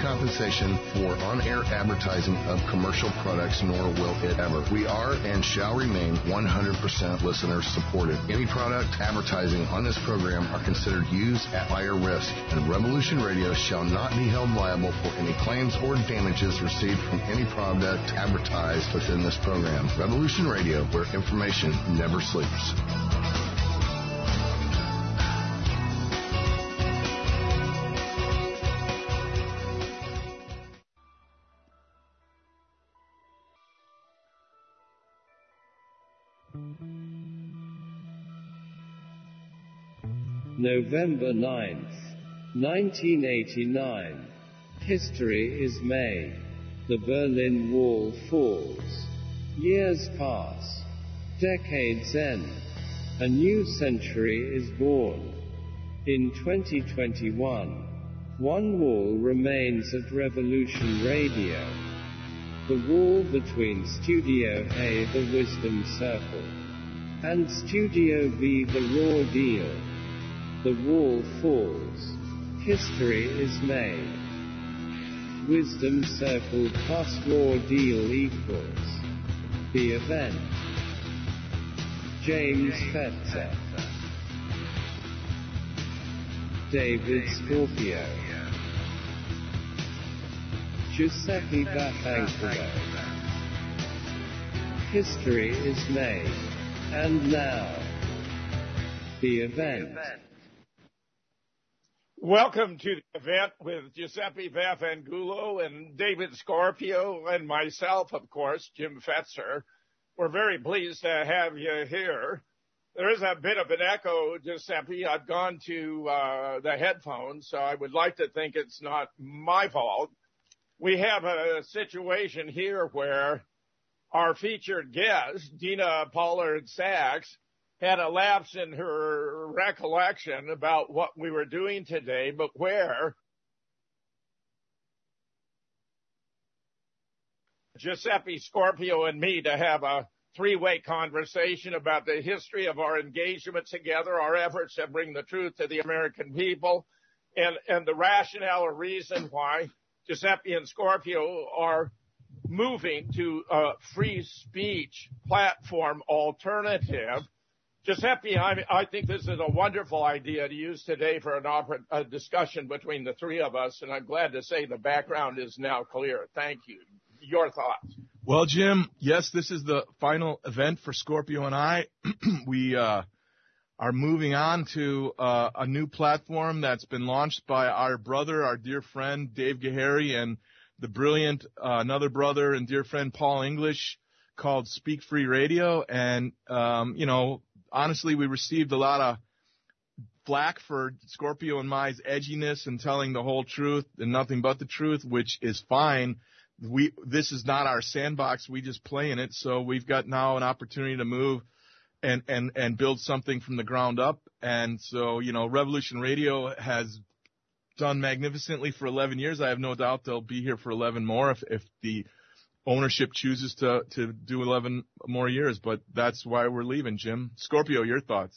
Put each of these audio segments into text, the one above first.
compensation for on-air advertising of commercial products, nor will it ever. We are and shall remain 100% listener supported. Any product advertising on this program are considered used at higher risk, and Revolution Radio shall not be held liable for any claims or damages received from any product advertised within this program. Revolution Radio, where information never sleeps. November 9th, 1989. History is made. The Berlin Wall falls. Years pass. Decades end. A new century is born. In 2021, one wall remains at Revolution Radio. The wall between Studio A, the Wisdom Circle, and Studio B, the Raw Deal. The wall falls. History is made. Wisdom Circle plus Raw Deal equals the event. James Fetzer, David Scorpio, Giuseppe Vaffanculo. History is made. And now, the event. Welcome to the event with Giuseppe Vaffanculo and David Scorpio and myself, of course, Jim Fetzer. We're very pleased to have you here. There is a bit of an echo, Giuseppe. I've gone to the headphones, so I would like to think it's not my fault. We have a situation here where our featured guest, Dina Pollard-Sachs, had a lapse in her recollection about what we were doing today, but where Giuseppe Scorpio and me to have a three-way conversation about the history of our engagement together, our efforts to bring the truth to the American people, and the rationale or reason why Giuseppe and Scorpio are moving to a free speech platform alternative. Giuseppe, I think this is a wonderful idea to use today for a discussion between the three of us, and I'm glad to say the background is now clear. Thank you. Your thoughts? Well, Jim, yes, this is the final event for Scorpio and I. We are moving on to a new platform that's been launched by our brother, our dear friend, Dave Gahary, and the brilliant another brother and dear friend, Paul English, called Speak Free Radio. And, honestly, we received a lot of flack for Scorpio and my edginess and telling the whole truth and nothing but the truth, which is fine. This is not our sandbox. We just play in it. So we've got now an opportunity to move and build something from the ground up. And so, Revolution Radio has done magnificently for 11 years. I have no doubt they'll be here for 11 more if the ownership chooses to do 11 more years, but that's why we're leaving, Jim. Scorpio, your thoughts?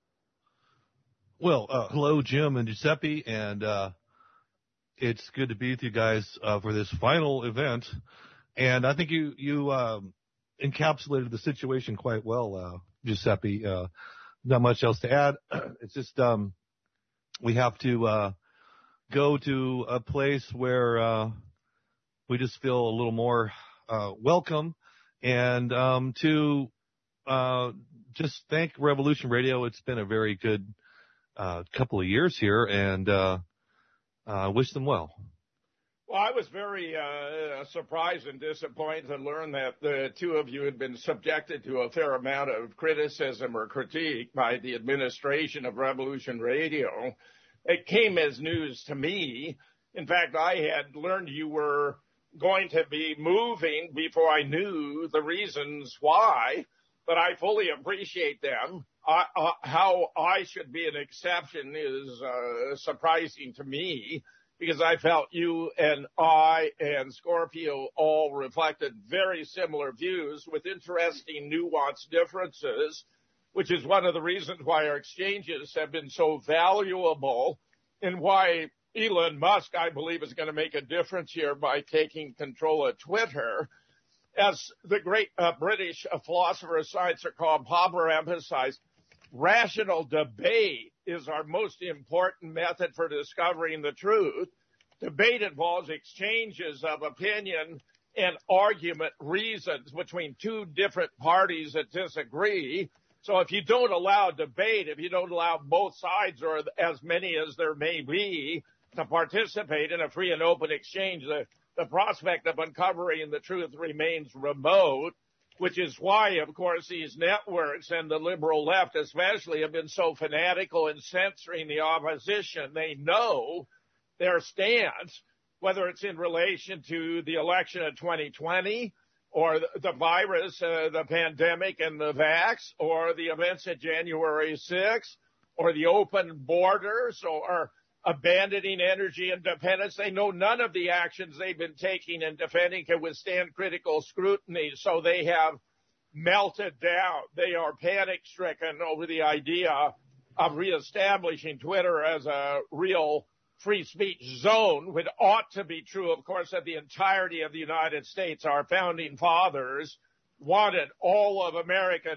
Well, hello, Jim and Giuseppe, and it's good to be with you guys for this final event. And I think you encapsulated the situation quite well, Giuseppe. Not much else to add. It's just we have to go to a place where we just feel a little more welcome, and to just thank Revolution Radio. It's been a very good couple of years here, and wish them well. Well, I was very surprised and disappointed to learn that the two of you had been subjected to a fair amount of criticism or critique by the administration of Revolution Radio. It came as news to me. In fact, I had learned you were going to be moving before I knew the reasons why, but I fully appreciate them. How I should be an exception is surprising to me, because I felt you and I and Scorpio all reflected very similar views with interesting nuanced differences, which is one of the reasons why our exchanges have been so valuable and why Elon Musk, I believe, is going to make a difference here by taking control of Twitter. As the great British philosopher of science, Karl Popper, emphasized, rational debate is our most important method for discovering the truth. Debate involves exchanges of opinion and argument reasons between two different parties that disagree. So if you don't allow debate, if you don't allow both sides, or as many as there may be, to participate in a free and open exchange, the prospect of uncovering the truth remains remote, which is why, of course, these networks and the liberal left especially have been so fanatical in censoring the opposition. They know their stance, whether it's in relation to the election of 2020 or the virus, the pandemic and the vax, or the events of January 6th, or the open borders, or abandoning energy independence. They know none of the actions they've been taking and defending can withstand critical scrutiny, so they have melted down. They are panic-stricken over the idea of reestablishing Twitter as a real free speech zone, which ought to be true, of course, of the entirety of the United States. Our founding fathers wanted all of America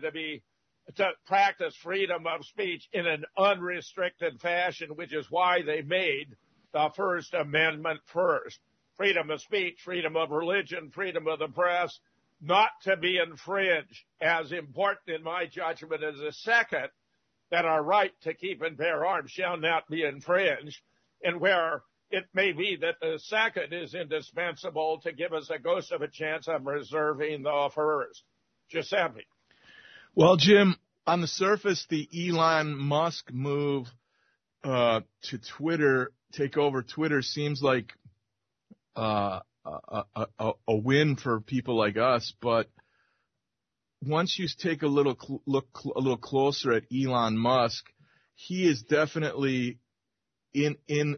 to practice freedom of speech in an unrestricted fashion, which is why they made the First Amendment first. Freedom of speech, freedom of religion, freedom of the press, not to be infringed. As important in my judgment as the second, that our right to keep and bear arms shall not be infringed, and where it may be that the second is indispensable to give us a ghost of a chance of reserving the first. Giuseppe. Well, Jim, on the surface, the Elon Musk move to Twitter, take over Twitter, seems like a win for people like us. But once you take a little look closer at Elon Musk, he is definitely in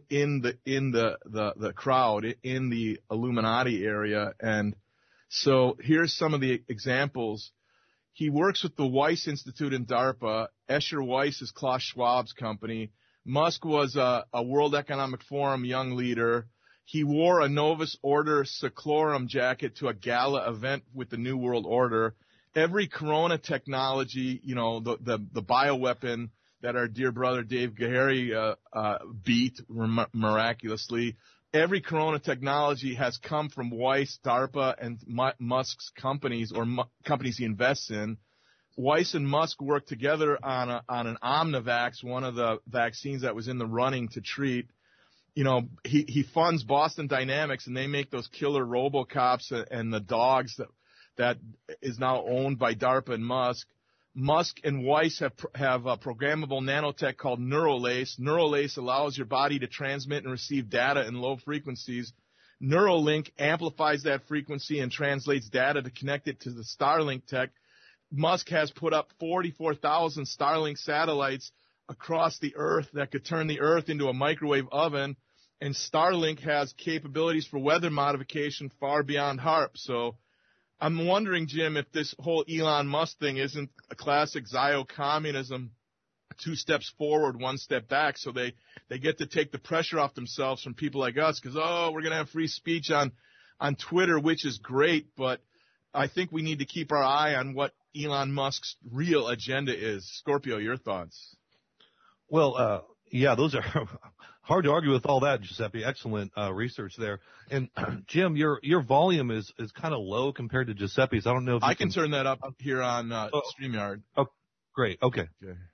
the crowd, in the Illuminati area. And so here's some of the examples. He works with the Weiss Institute in DARPA. Escher Weiss is Klaus Schwab's company. Musk was a World Economic Forum young leader. He wore a Novus Ordo Seclorum jacket to a gala event with the New World Order. Every corona technology, the bioweapon that our dear brother Dave Gahary beat miraculously, every corona technology has come from Weiss, DARPA, and Musk's companies, or companies he invests in. Weiss and Musk worked together on an Omnivax, one of the vaccines that was in the running to treat. He funds Boston Dynamics, and they make those killer RoboCops and the dogs that is now owned by DARPA and Musk. Musk and Weiss have a programmable nanotech called Neuralace. Neuralace allows your body to transmit and receive data in low frequencies. Neuralink amplifies that frequency and translates data to connect it to the Starlink tech. Musk has put up 44,000 Starlink satellites across the Earth that could turn the Earth into a microwave oven. And Starlink has capabilities for weather modification far beyond HAARP. So I'm wondering, Jim, if this whole Elon Musk thing isn't a classic Zio-communism, 2 steps forward, 1 step back, so they get to take the pressure off themselves from people like us because, we're going to have free speech on Twitter, which is great, but I think we need to keep our eye on what Elon Musk's real agenda is. Scorpio, your thoughts? Well, yeah, those are hard to argue with all that, Giuseppe. Excellent research there. And Jim, your volume is kind of low compared to Giuseppe's. I don't know if I can turn that up here on StreamYard. Oh, great. Okay.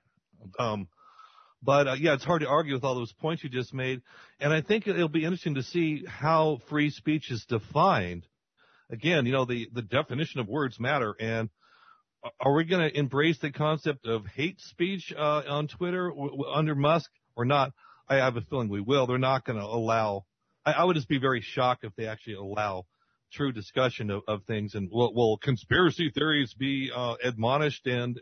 But yeah, it's hard to argue with all those points you just made. And I think it'll be interesting to see how free speech is defined. Again, the definition of words matter. And are we going to embrace the concept of hate speech on Twitter under Musk or not? I have a feeling we will. They're not going to allow. I would just be very shocked if they actually allow true discussion of things. And will conspiracy theories be admonished and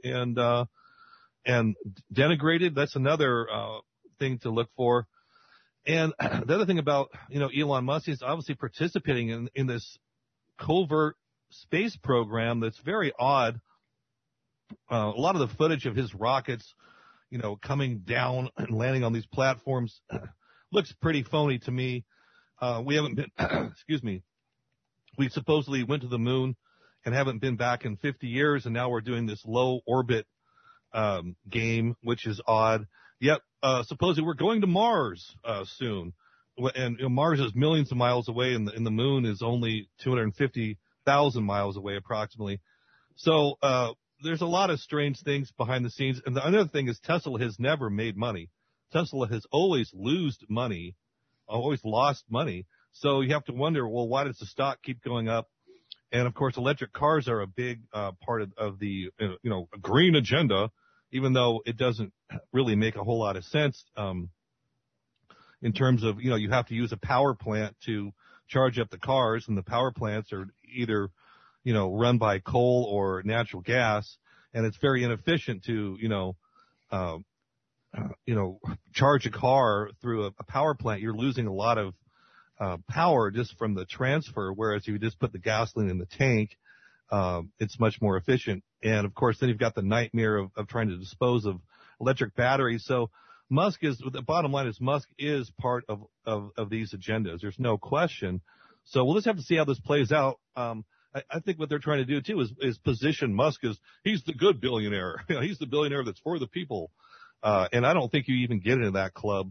denigrated? That's another thing to look for. And the other thing about Elon Musk is obviously participating in this covert space program that's very odd. A lot of the footage of his rockets, coming down and landing on these platforms looks pretty phony to me. We haven't been, excuse me, we supposedly went to the moon and haven't been back in 50 years, and now we're doing this low orbit game, which is odd. Yet, supposedly we're going to Mars soon, and Mars is millions of miles away, and the moon is only 250,000 miles away approximately. So there's a lot of strange things behind the scenes. And the other thing is Tesla has never made money. Tesla has always lost money. So you have to wonder, well, why does the stock keep going up? And of course, electric cars are a big part of the green agenda, even though it doesn't really make a whole lot of sense in terms of, you have to use a power plant to charge up the cars, and the power plants are either run by coal or natural gas, and it's very inefficient to charge a car through a power plant. You're losing a lot of power just from the transfer, whereas if you just put the gasoline in the tank, it's much more efficient. And of course, then you've got the nightmare of trying to dispose of electric batteries. So the bottom line is Musk is part of these agendas. There's no question. So we'll just have to see how this plays out. I think what they're trying to do too is position Musk as he's the good billionaire. He's the billionaire that's for the people. And I don't think you even get into that club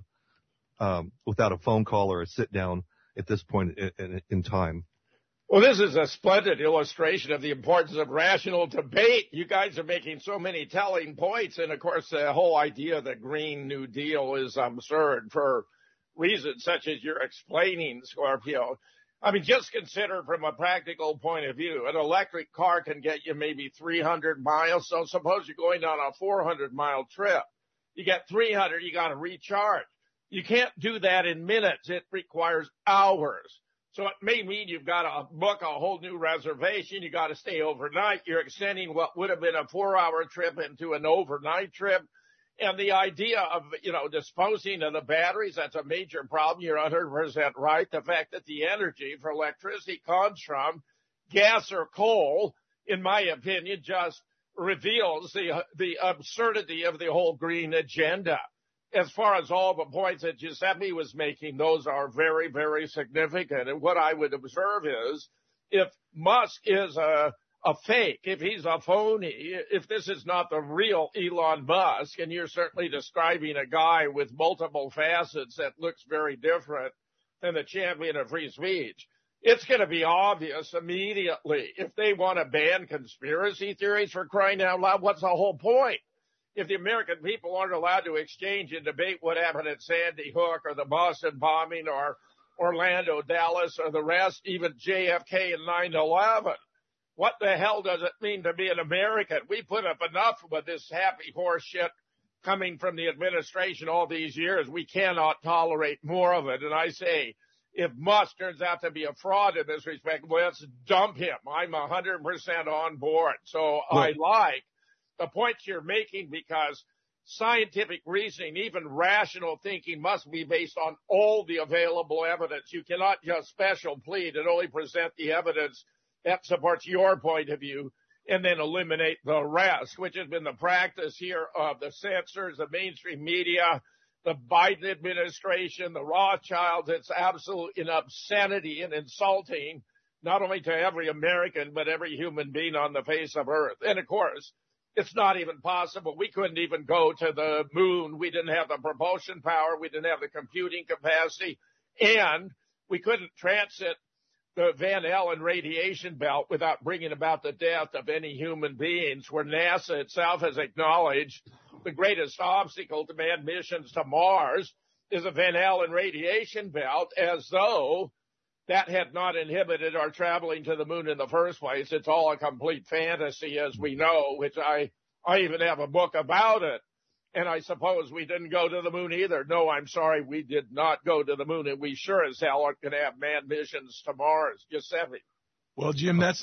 without a phone call or a sit down at this point in time. Well, this is a splendid illustration of the importance of rational debate. You guys are making so many telling points. And, of course, the whole idea of the Green New Deal is absurd for reasons such as you're explaining, Scorpio. I mean, just consider from a practical point of view, an electric car can get you maybe 300 miles. So suppose you're going on a 400-mile trip. You get 300, you got to recharge. You can't do that in minutes. It requires hours. So it may mean you've got to book a whole new reservation. You got to stay overnight. You're extending what would have been a 4-hour trip into an overnight trip. And the idea of, disposing of the batteries, that's a major problem. You're 100% right. The fact that the energy for electricity comes from gas or coal, in my opinion, just reveals the absurdity of the whole green agenda. As far as all the points that Giuseppe was making, those are very, very significant. And what I would observe is if Musk is a fake, if he's a phony, if this is not the real Elon Musk, and you're certainly describing a guy with multiple facets that looks very different than the champion of free speech, it's going to be obvious immediately. If they want to ban conspiracy theories, for crying out loud, what's the whole point? If the American people aren't allowed to exchange and debate what happened at Sandy Hook or the Boston bombing or Orlando, Dallas, or the rest, even JFK and 9/11, what the hell does it mean to be an American? We put up enough with this happy horse shit coming from the administration all these years. We cannot tolerate more of it. And I say, if Musk turns out to be a fraud in this respect, let's dump him. I'm 100% on board. So I like the points you're making, because scientific reasoning, even rational thinking, must be based on all the available evidence. You cannot just special plead and only present the evidence that supports your point of view and then eliminate the rest, which has been the practice here of the censors, the mainstream media, the Biden administration, the Rothschilds. It's absolute obscenity and insulting, not only to every American, but every human being on the face of Earth. And, of course, it's not even possible. We couldn't even go to the moon. We didn't have the propulsion power. We didn't have the computing capacity. And we couldn't transit the Van Allen radiation belt without bringing about the death of any human beings, where NASA itself has acknowledged the greatest obstacle to manned missions to Mars is a Van Allen radiation belt, as though that had not inhibited our traveling to the moon in the first place. It's all a complete fantasy, as we know, which I even have a book about it. And I suppose we didn't go to the moon either. No, I'm sorry, we did not go to the moon, and we sure as hell aren't going to have manned missions to Mars. Giuseppe. Well, Jim, that's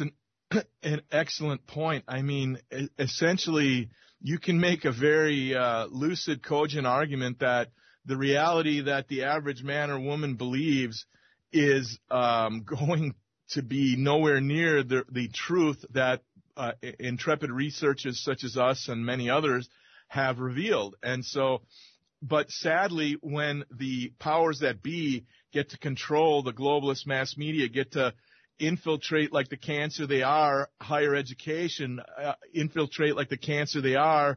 an excellent point. I mean, essentially, you can make a very lucid, cogent argument that the reality that the average man or woman believes is going to be nowhere near the truth that intrepid researchers such as us and many others have revealed. And so but sadly, when the powers that be get to control the globalist mass media, get to infiltrate like the cancer they are higher education, infiltrate like the cancer they are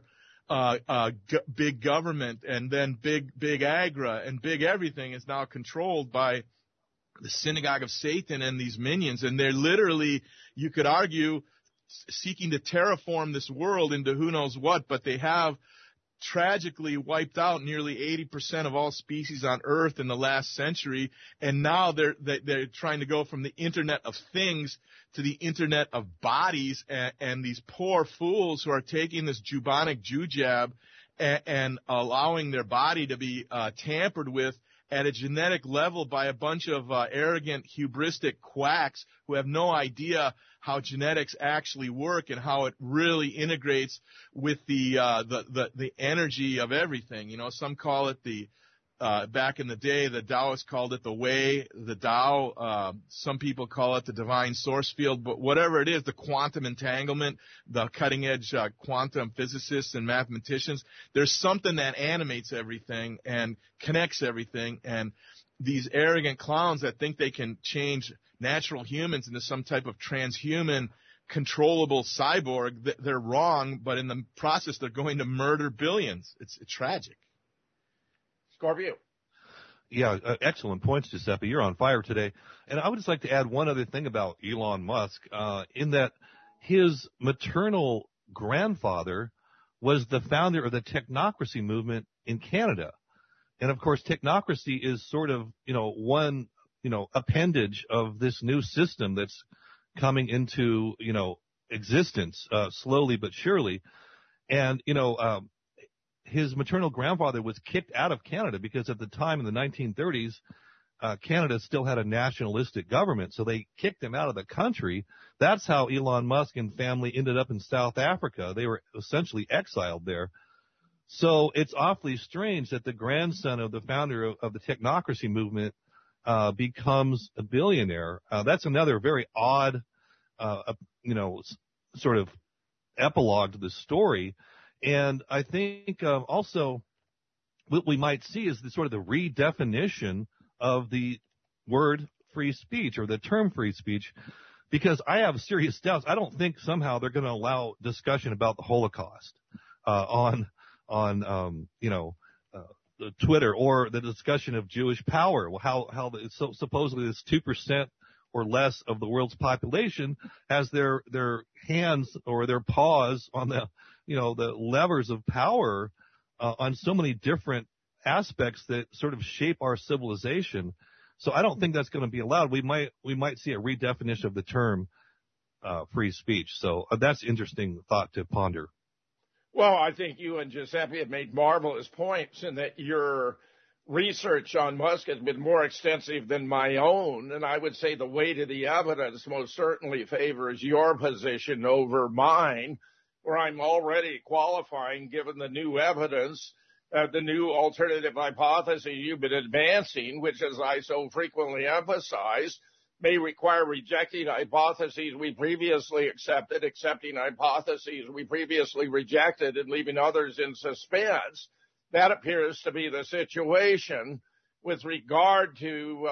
big government, and then big agra, and big everything is now controlled by the synagogue of Satan and these minions. And they're literally, you could argue, seeking to terraform this world into who knows what, but they have tragically wiped out nearly 80% of all species on Earth in the last century, and now they're trying to go from the Internet of Things to the Internet of Bodies, and these poor fools who are taking this bubonic Jew jab and allowing their body to be tampered with at a genetic level by a bunch of arrogant, hubristic quacks who have no idea how genetics actually work and how it really integrates with the energy of everything. You know, some call it back in the day, the Taoists called it the way, the Tao. Some people call it the divine source field, but whatever it is, the quantum entanglement, the cutting edge quantum physicists and mathematicians, there's something that animates everything and connects everything. And these arrogant clowns that think they can change natural humans into some type of transhuman, controllable cyborg, they're wrong, but in the process, they're going to murder billions. It's tragic. Scorpio. Yeah, excellent points, Giuseppe. You're on fire today. And I would just like to add one other thing about Elon Musk, in that his maternal grandfather was the founder of the technocracy movement in Canada. And of course, technocracy is sort of, one, appendage of this new system that's coming into, existence, slowly but surely. And, his maternal grandfather was kicked out of Canada because at the time in the 1930s, Canada still had a nationalistic government. So they kicked him out of the country. That's how Elon Musk and family ended up in South Africa. They were essentially exiled there. So it's awfully strange that the grandson of the founder of the technocracy movement becomes a billionaire. That's another very odd, sort of epilogue to the story. And I think also what we might see is the sort of the redefinition of the word free speech or the term free speech, because I have serious doubts. I don't think somehow they're going to allow discussion about the Holocaust on Twitter, or the discussion of Jewish power, how supposedly this 2% or less of the world's population has their hands or their paws on the levers of power on so many different aspects that sort of shape our civilization. So I don't think that's going to be allowed. We might see a redefinition of the term free speech. So that's an interesting thought to ponder. Well, I think you and Giuseppe have made marvelous points, in that your research on Musk has been more extensive than my own, and I would say the weight of the evidence most certainly favors your position over mine, where I'm already qualifying given the new evidence, the new alternative hypothesis you've been advancing, which, as I so frequently emphasize, may require rejecting hypotheses we previously accepted, accepting hypotheses we previously rejected, and leaving others in suspense. That appears to be the situation with regard to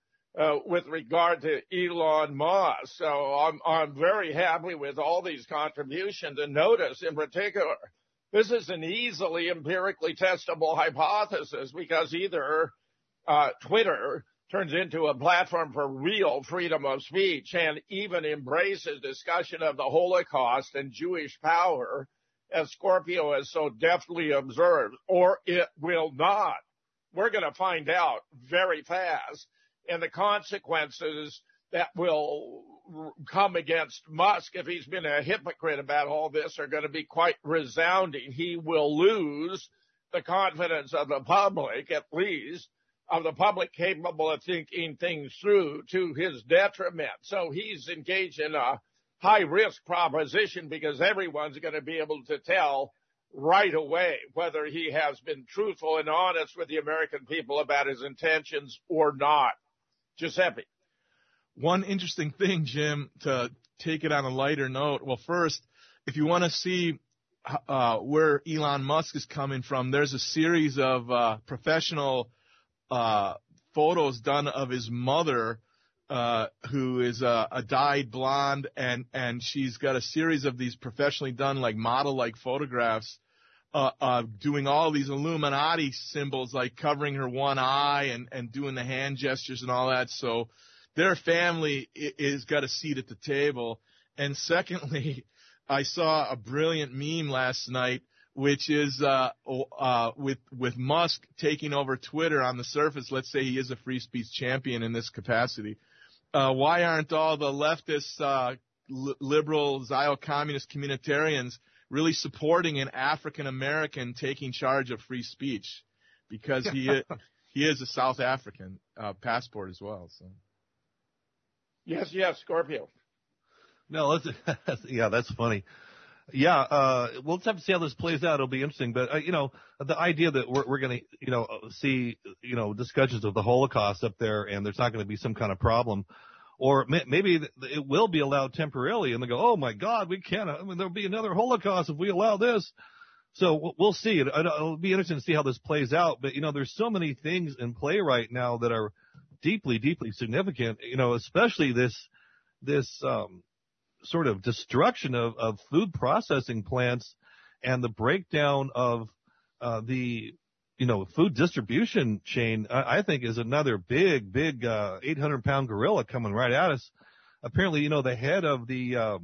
Elon Musk. So I'm very happy with all these contributions. And notice, in particular, this is an easily empirically testable hypothesis, because either Twitter turns into a platform for real freedom of speech and even embraces discussion of the Holocaust and Jewish power, as Scorpio has so deftly observed, or it will not. We're going to find out very fast, and the consequences that will come against Musk, if he's been a hypocrite about all this, are going to be quite resounding. He will lose the confidence of the public, at least, of the public capable of thinking things through, to his detriment. So he's engaged in a high-risk proposition, because everyone's going to be able to tell right away whether he has been truthful and honest with the American people about his intentions or not. Giuseppe. One interesting thing, Jim, to take it on a lighter note. Well, first, if you want to see where Elon Musk is coming from. There's a series of professional photos done of his mother, who is a dyed blonde, and she's got a series of these professionally done, like model-like photographs, doing all these Illuminati symbols, like covering her one eye and doing the hand gestures and all that. So their family is got a seat at the table. And secondly, I saw a brilliant meme last night, which is with Musk taking over Twitter on the surface. Let's say he is a free speech champion in this capacity. Why aren't all the leftist, liberal, Zio-communist communitarians really supporting an African American taking charge of free speech? Because he is a South African passport as well. So. Yes, Scorpio. No, that's funny. Yeah, we'll have to see how this plays out. It'll be interesting. But, the idea that we're going to, see, discussions of the Holocaust up there and there's not going to be some kind of problem, or maybe it will be allowed temporarily and they go, oh my God, we can't, there'll be another Holocaust if we allow this. So we'll see. It'll be interesting to see how this plays out. But, there's so many things in play right now that are deeply, deeply significant, especially this sort of destruction of food processing plants and the breakdown of the food distribution chain. I think is another big 800-pound gorilla coming right at us. Apparently, the head of the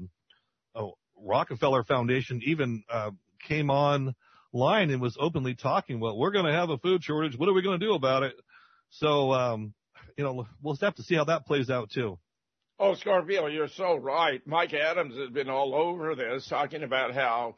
Rockefeller Foundation even came on line and was openly talking, well, we're going to have a food shortage. What are we going to do about it? So we'll have to see how that plays out too. Oh, Scorpio, you're so right. Mike Adams has been all over this, talking about how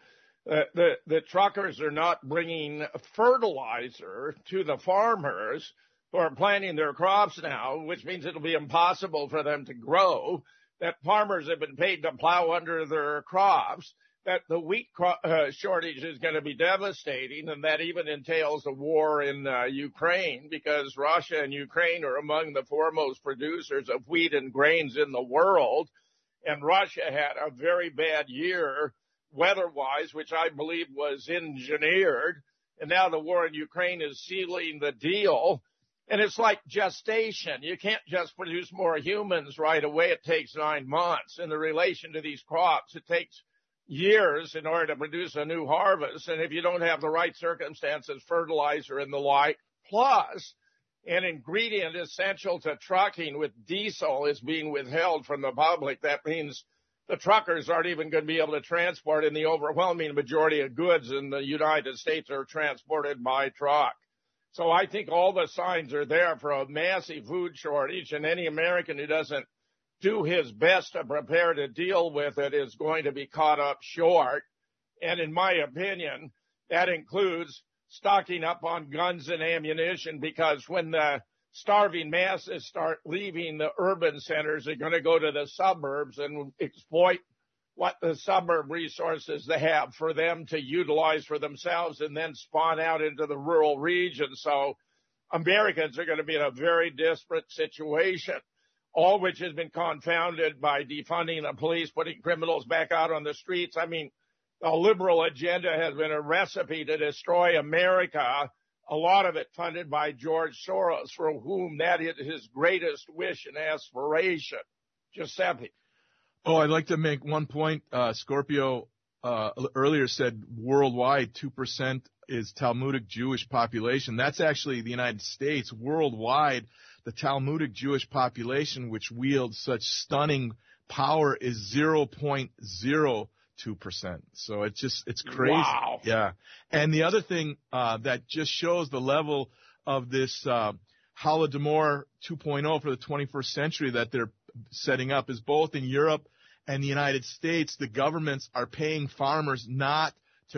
the truckers are not bringing fertilizer to the farmers who are planting their crops now, which means it'll be impossible for them to grow, that farmers have been paid to plow under their crops, that the wheat shortage is going to be devastating, and that even entails a war in Ukraine, because Russia and Ukraine are among the foremost producers of wheat and grains in the world. And Russia had a very bad year weather-wise, which I believe was engineered. And now the war in Ukraine is sealing the deal. And it's like gestation. You can't just produce more humans right away. It takes 9 months. In the relation to these crops, it takes years in order to produce a new harvest. And if you don't have the right circumstances, fertilizer and the like, plus an ingredient essential to trucking with diesel is being withheld from the public, that means the truckers aren't even going to be able to transport, and the overwhelming majority of goods in the United States are transported by truck. So I think all the signs are there for a massive food shortage, and any American who doesn't do his best to prepare to deal with it is going to be caught up short. And in my opinion, that includes stocking up on guns and ammunition, because when the starving masses start leaving the urban centers, they're going to go to the suburbs and exploit what the suburb resources they have for them to utilize for themselves and then spawn out into the rural regions. So Americans are going to be in a very desperate situation, all which has been confounded by defunding the police, putting criminals back out on the streets. I mean, the liberal agenda has been a recipe to destroy America, a lot of it funded by George Soros, for whom that is his greatest wish and aspiration. Giuseppe. Oh, I'd like to make one point. Scorpio earlier said worldwide 2% is Talmudic Jewish population. That's actually the United States. Worldwide, the Talmudic Jewish population, which wields such stunning power, is 0.02%. So it's crazy. Wow. Yeah. And the other thing that just shows the level of this Holodomor 2.0 for the 21st century that they're setting up is both in Europe and the United States, the governments are paying farmers not to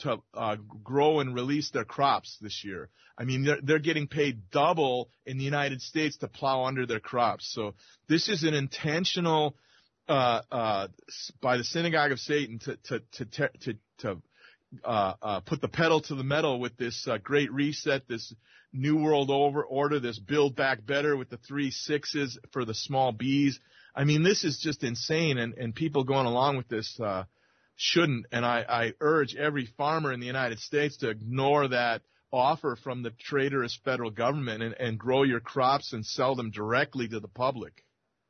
grow and release their crops this year. I mean, they're getting paid double in the United States to plow under their crops. So this is an intentional by the synagogue of Satan to put the pedal to the metal with this great reset, this new world order, this build back better with the 3 6s for the small B's. I mean, this is just insane, and people going along with this shouldn't. And I urge every farmer in the United States to ignore that offer from the traitorous federal government and grow your crops and sell them directly to the public.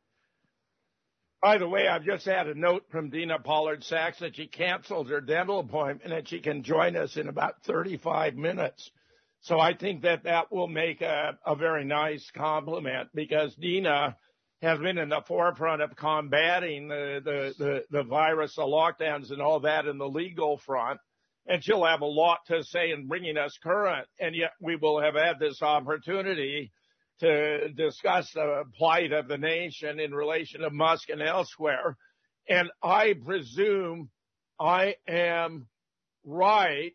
By the way, I've just had a note from Dina Pollard-Sachs that she canceled her dental appointment and she can join us in about 35 minutes. So I think that will make a very nice compliment, because Dina has been in the forefront of combating the virus, the lockdowns and all that in the legal front. And she'll have a lot to say in bringing us current. And yet we will have had this opportunity to discuss the plight of the nation in relation to Musk and elsewhere. And I presume I am right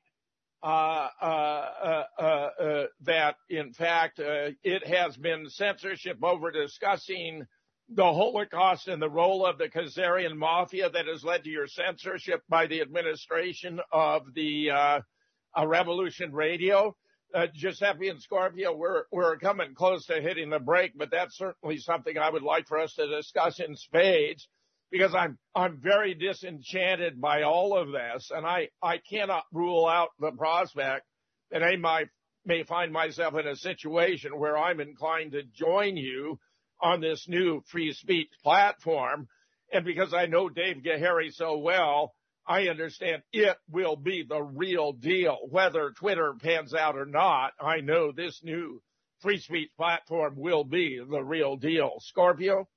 that, in fact, it has been censorship over discussing the Holocaust and the role of the Khazarian mafia that has led to your censorship by the administration of the Revolution Radio. Giuseppe and Scorpio, we're coming close to hitting the break, but that's certainly something I would like for us to discuss in spades, because I'm very disenchanted by all of this, and I cannot rule out the prospect that I may find myself in a situation where I'm inclined to join you on this new free speech platform. And because I know Dave Gahary so well, I understand it will be the real deal. Whether Twitter pans out or not, I know this new free speech platform will be the real deal. Scorpio?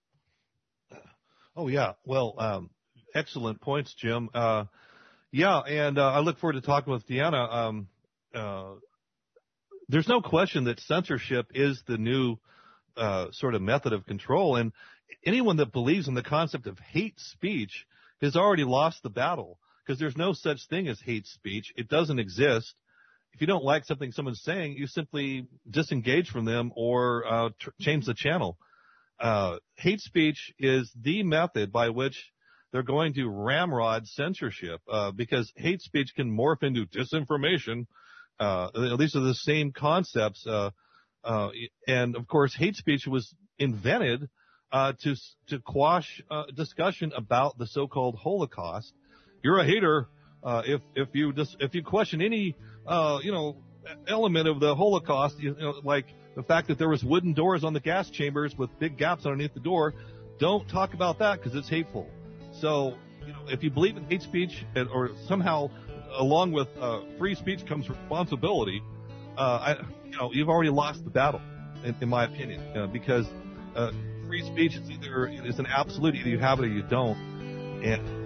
Oh, yeah. Well, excellent points, Jim. Yeah, and I look forward to talking with Deanna. There's no question that censorship is the new sort of method of control, and anyone that believes in the concept of hate speech has already lost the battle, because there's no such thing as hate speech. It doesn't exist. If you don't like something someone's saying, you simply disengage from them or change the channel. Hate speech is the method by which they're going to ramrod censorship, because hate speech can morph into disinformation. These are the same concepts. And of course, hate speech was invented to quash discussion about the so-called Holocaust. You're a hater if you question any element of the Holocaust, like the fact that there was wooden doors on the gas chambers with big gaps underneath the door. Don't talk about that because it's hateful. So, if you believe in hate speech, or somehow along with free speech comes responsibility, you've already lost the battle, in my opinion, because free speech is an absolute. Either you have it or you don't. And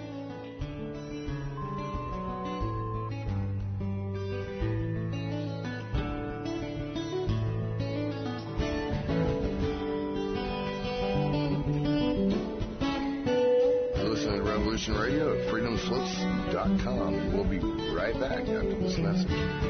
Radio at freedomslips.com. We'll be right back after this message.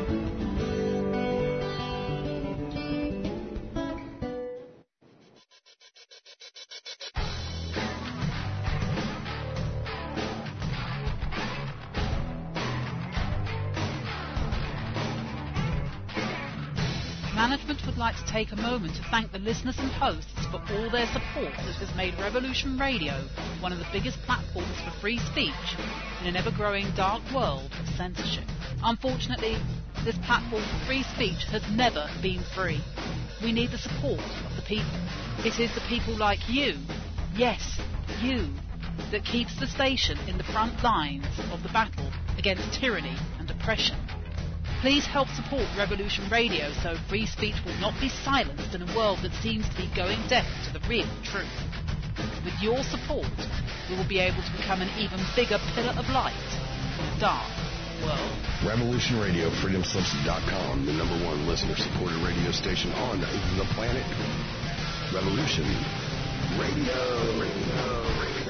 Management would like to take a moment to thank the listeners and hosts for all their support that has made Revolution Radio one of the biggest platforms for free speech in an ever-growing dark world of censorship. Unfortunately, this platform for free speech has never been free. We need the support of the people. It is the people like you, yes, you, that keeps the station in the front lines of the battle against tyranny and oppression. Please help support Revolution Radio so free speech will not be silenced in a world that seems to be going deaf to the real truth. With your support, we will be able to become an even bigger pillar of light in a dark world. Revolution Radio, freedomslips.com, the #1 listener-supported radio station on the planet. Revolution Radio.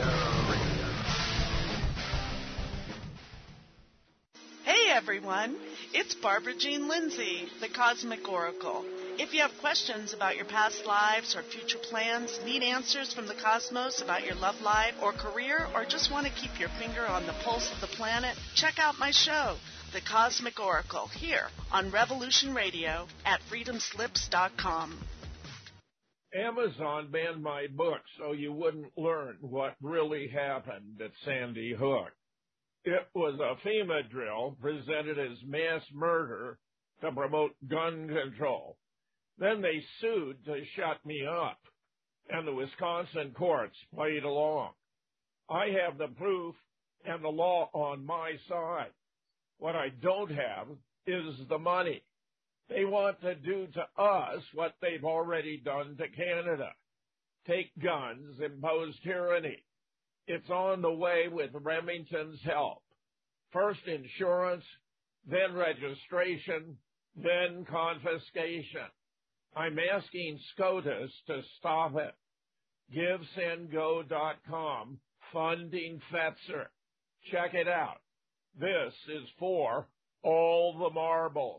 Hey everyone, it's Barbara Jean Lindsay, the Cosmic Oracle. If you have questions about your past lives or future plans, need answers from the cosmos about your love life or career, or just want to keep your finger on the pulse of the planet, check out my show, The Cosmic Oracle, here on Revolution Radio at freedomslips.com. Amazon banned my book so you wouldn't learn what really happened at Sandy Hook. It was a FEMA drill presented as mass murder to promote gun control. Then they sued to shut me up, and the Wisconsin courts played along. I have the proof and the law on my side. What I don't have is the money. They want to do to us what they've already done to Canada. Take guns, impose tyranny. It's on the way with Remington's help. First insurance, then registration, then confiscation. I'm asking SCOTUS to stop it. GiveSendGo.com, funding Fetzer. Check it out. This is for all the marbles.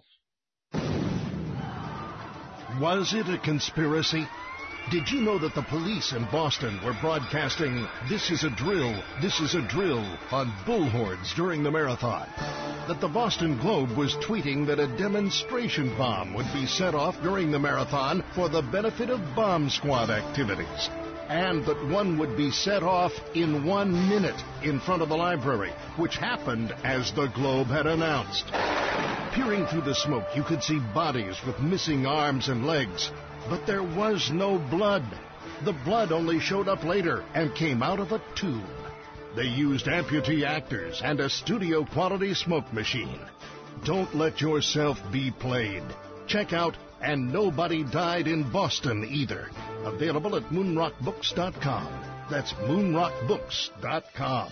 Was it a conspiracy? Did you know that the police in Boston were broadcasting, "This is a drill, this is a drill," on bullhorns during the marathon? That the Boston Globe was tweeting that a demonstration bomb would be set off during the marathon for the benefit of bomb squad activities? And that one would be set off in 1 minute in front of the library, which happened as the Globe had announced. Peering through the smoke, you could see bodies with missing arms and legs. But there was no blood. The blood only showed up later and came out of a tube. They used amputee actors and a studio-quality smoke machine. Don't let yourself be played. Check out And Nobody Died in Boston Either. Available at moonrockbooks.com. That's moonrockbooks.com.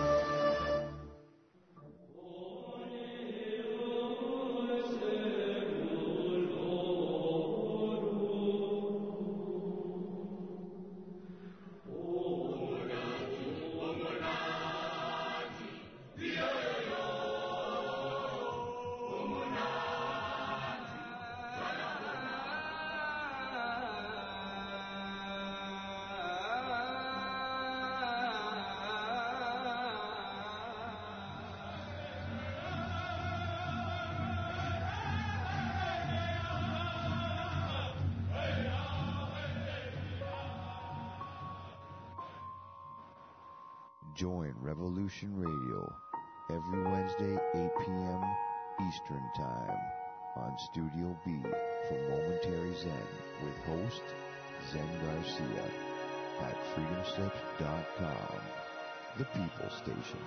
Join Revolution Radio every Wednesday, 8 p.m. Eastern Time on Studio B for Momentary Zen with host Zen Garcia at freedomslips.com, the People Station.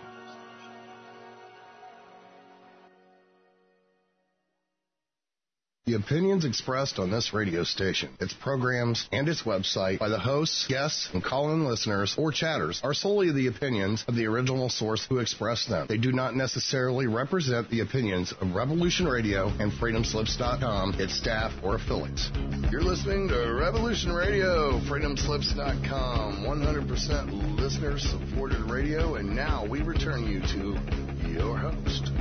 The opinions expressed on this radio station, its programs, and its website by the hosts, guests, and call-in listeners or chatters are solely the opinions of the original source who expressed them. They do not necessarily represent the opinions of Revolution Radio and freedomslips.com, its staff, or affiliates. You're listening to Revolution Radio, freedomslips.com, 100% listener-supported radio, and now we return you to your host.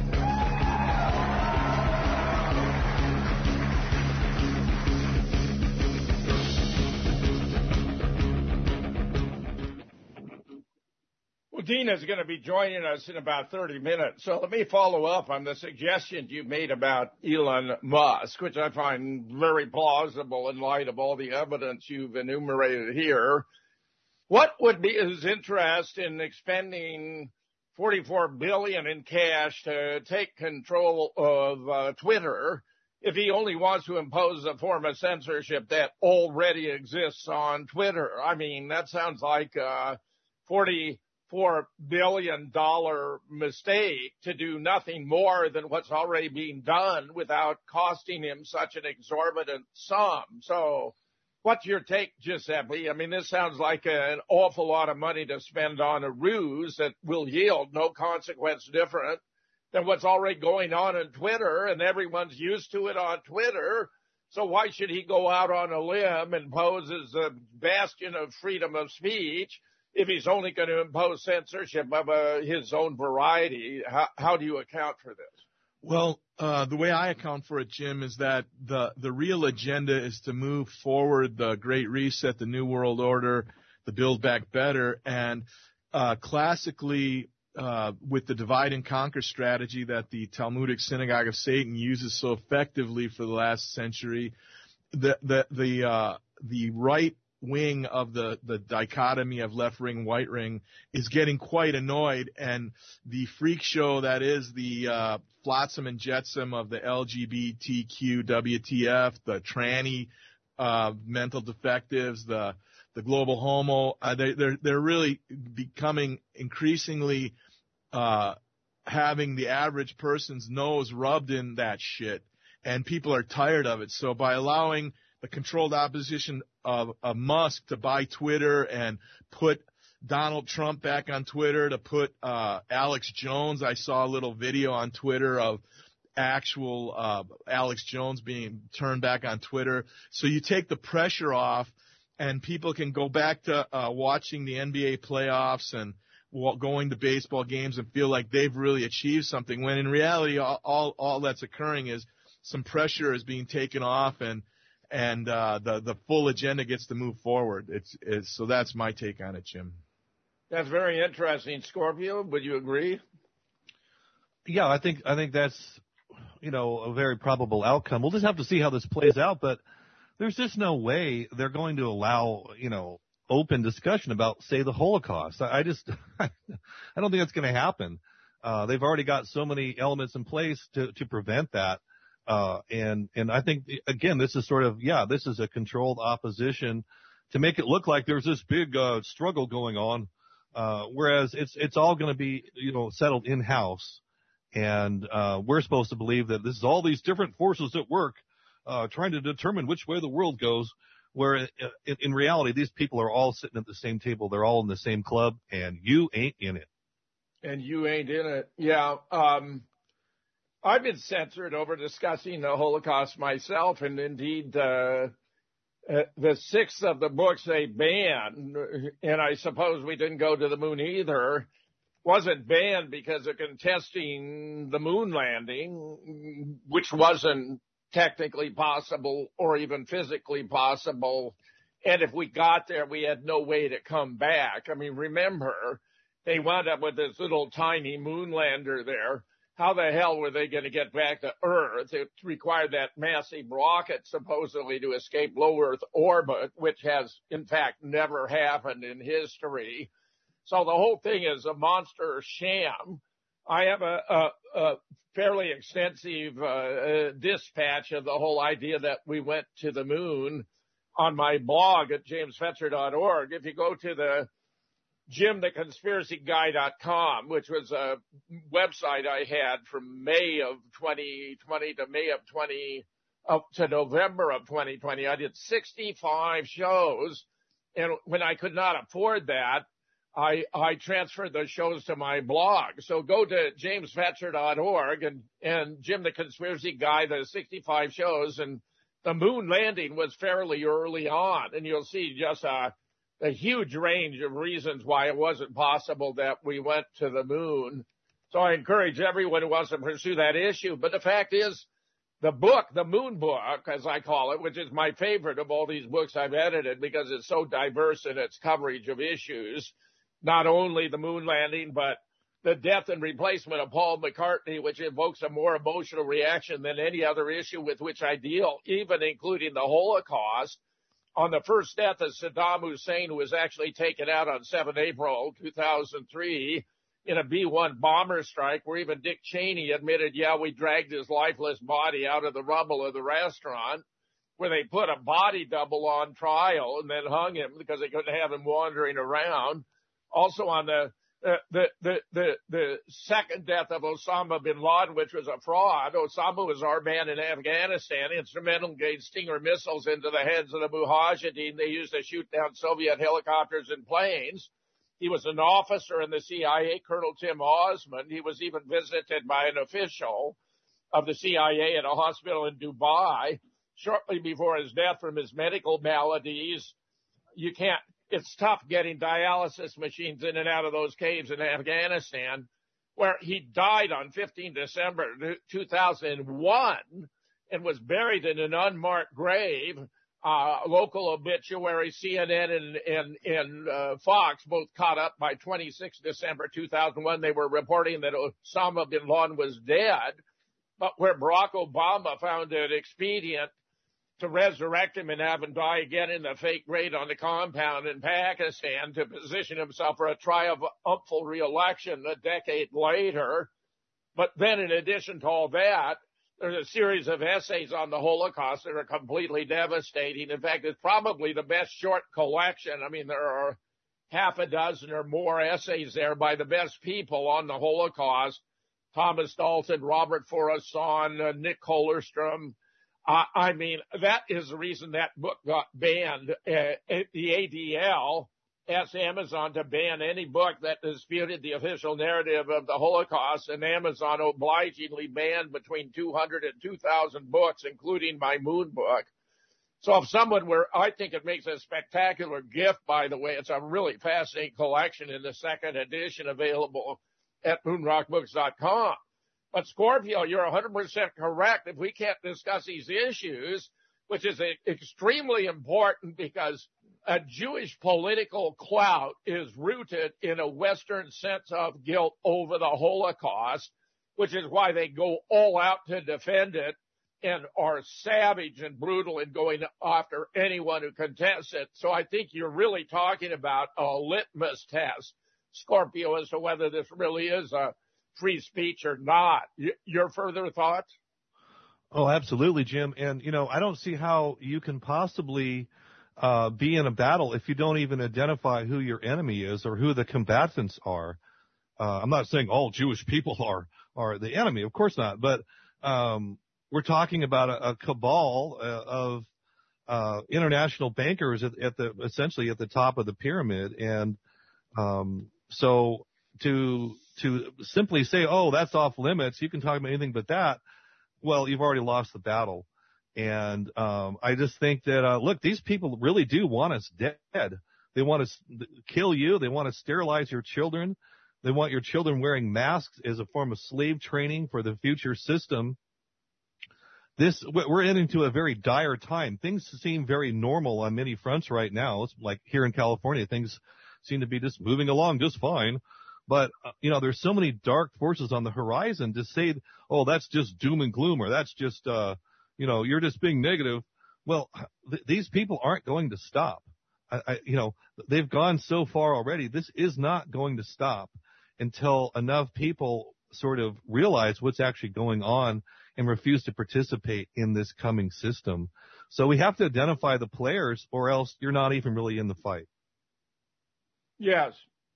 Dina's going to be joining us in about 30 minutes. So let me follow up on the suggestions you made about Elon Musk, which I find very plausible in light of all the evidence you've enumerated here. What would be his interest in expending $44 billion in cash to take control of Twitter if he only wants to impose a form of censorship that already exists on Twitter? I mean, that sounds like $44 billion mistake to do nothing more than what's already being done without costing him such an exorbitant sum. So what's your take, Giuseppe? I mean, this sounds like an awful lot of money to spend on a ruse that will yield no consequence different than what's already going on Twitter, and everyone's used to it on Twitter. So why should he go out on a limb and pose as a bastion of freedom of speech if he's only going to impose censorship of his own variety? How do you account for this? Well, the way I account for it, Jim, is that the real agenda is to move forward the Great Reset, the New World Order, the Build Back Better, and classically with the divide and conquer strategy that the Talmudic Synagogue of Satan uses so effectively for the last century, the right wing of the dichotomy of left ring, white ring is getting quite annoyed, and the freak show that is the flotsam and jetsam of the LGBTQ WTF, the tranny mental defectives, the global homo, they're really becoming increasingly having the average person's nose rubbed in that shit, and people are tired of it. So by allowing the controlled opposition of Musk to buy Twitter and put Donald Trump back on Twitter, to put Alex Jones, I saw a little video on Twitter of actual Alex Jones being turned back on Twitter. So you take the pressure off, and people can go back to watching the NBA playoffs and going to baseball games and feel like they've really achieved something, when in reality all that's occurring is some pressure is being taken off, and the full agenda gets to move forward. So that's my take on it, Jim. That's very interesting. Scorpio, would you agree? Yeah, I think that's, a very probable outcome. We'll just have to see how this plays out, but there's just no way they're going to allow, open discussion about, say, the Holocaust. I don't think that's going to happen. They've already got so many elements in place to prevent that. And I think, again, this is this is a controlled opposition to make it look like there's this big struggle going on, whereas it's all going to be, settled in-house. And we're supposed to believe that this is all these different forces at work trying to determine which way the world goes, where in reality these people are all sitting at the same table. They're all in the same club, and you ain't in it. And you ain't in it. Yeah. I've been censored over discussing the Holocaust myself, and indeed the 6th of the books they banned, and I suppose we didn't go to the moon either, wasn't banned because of contesting the moon landing, which wasn't technically possible or even physically possible. And if we got there, we had no way to come back. I mean, remember, they wound up with this little tiny moon lander there. How the hell were they going to get back to Earth? It required that massive rocket supposedly to escape low Earth orbit, which has, in fact, never happened in history. So the whole thing is a monster sham. I have a fairly extensive dispatch of the whole idea that we went to the moon on my blog at jamesfetzer.org. If you go to the JimTheConspiracyGuy.com, which was a website I had from May of 2020 to November of 2020, I did 65 shows. And when I could not afford that, I transferred those shows to my blog. So go to jamesfetzer.org and Jim the Conspiracy Guy, the 65 shows, and the moon landing was fairly early on. And you'll see just a huge range of reasons why it wasn't possible that we went to the moon. So I encourage everyone who wants to pursue that issue. But the fact is, the book, the Moon Book, as I call it, which is my favorite of all these books I've edited because it's so diverse in its coverage of issues, not only the moon landing, but the death and replacement of Paul McCartney, which evokes a more emotional reaction than any other issue with which I deal, even including the Holocaust. On the first death of Saddam Hussein, who was actually taken out on 7 April 2003 in a B-1 bomber strike, where even Dick Cheney admitted, yeah, we dragged his lifeless body out of the rubble of the restaurant, where they put a body double on trial and then hung him because they couldn't have him wandering around. Also on the second death of Osama bin Laden, which was a fraud. Osama was our man in Afghanistan, instrumental in getting Stinger missiles into the heads of the Mujahideen they used to shoot down Soviet helicopters and planes. He was an officer in the CIA, Colonel Tim Osman. He was even visited by an official of the CIA at a hospital in Dubai shortly before his death from his medical maladies. It's tough getting dialysis machines in and out of those caves in Afghanistan, where he died on 15 December 2001 and was buried in an unmarked grave. Local obituary, CNN and Fox both caught up by 26 December 2001. They were reporting that Osama bin Laden was dead, but where Barack Obama found it expedient to resurrect him and have him die again in the fake raid on the compound in Pakistan to position himself for a triumphal re-election a decade later. But then in addition to all that, there's a series of essays on the Holocaust that are completely devastating. In fact, it's probably the best short collection. I mean, there are half a dozen or more essays there by the best people on the Holocaust. Thomas Dalton, Robert Forrest-Son, Nick Hollerstrom. I mean, that is the reason that book got banned. The ADL asked Amazon to ban any book that disputed the official narrative of the Holocaust, and Amazon obligingly banned between 200 and 2,000 books, including my Moon book. So if someone were, I think it makes a spectacular gift, by the way. It's a really fascinating collection in the second edition available at moonrockbooks.com. But Scorpio, you're 100% correct. If we can't discuss these issues, which is extremely important because a Jewish political clout is rooted in a Western sense of guilt over the Holocaust, which is why they go all out to defend it and are savage and brutal in going after anyone who contests it. So I think you're really talking about a litmus test, Scorpio, as to whether this really is a free speech or not. Your further thoughts? Oh, absolutely, Jim. And, I don't see how you can possibly be in a battle if you don't even identify who your enemy is or who the combatants are. I'm not saying all Jewish people are the enemy. Of course not. But we're talking about a cabal of international bankers essentially at the top of the pyramid. And so to simply say, oh, that's off limits, you can talk about anything but that, well, you've already lost the battle. And I just think that, look, these people really do want us dead. They want to kill you. They want to sterilize your children. They want your children wearing masks as a form of slave training for the future system. We're into a very dire time. Things seem very normal on many fronts right now. It's like here in California, things seem to be just moving along just fine. But, there's so many dark forces on the horizon to say, oh, that's just doom and gloom, or that's just, you're just being negative. Well, these people aren't going to stop. They've gone so far already. This is not going to stop until enough people sort of realize what's actually going on and refuse to participate in this coming system. So we have to identify the players, or else you're not even really in the fight. Yes.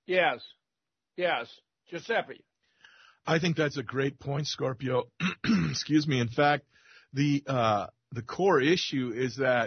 Giuseppe. I think that's a great point, Scorpio. Excuse me. In fact, the core issue is that,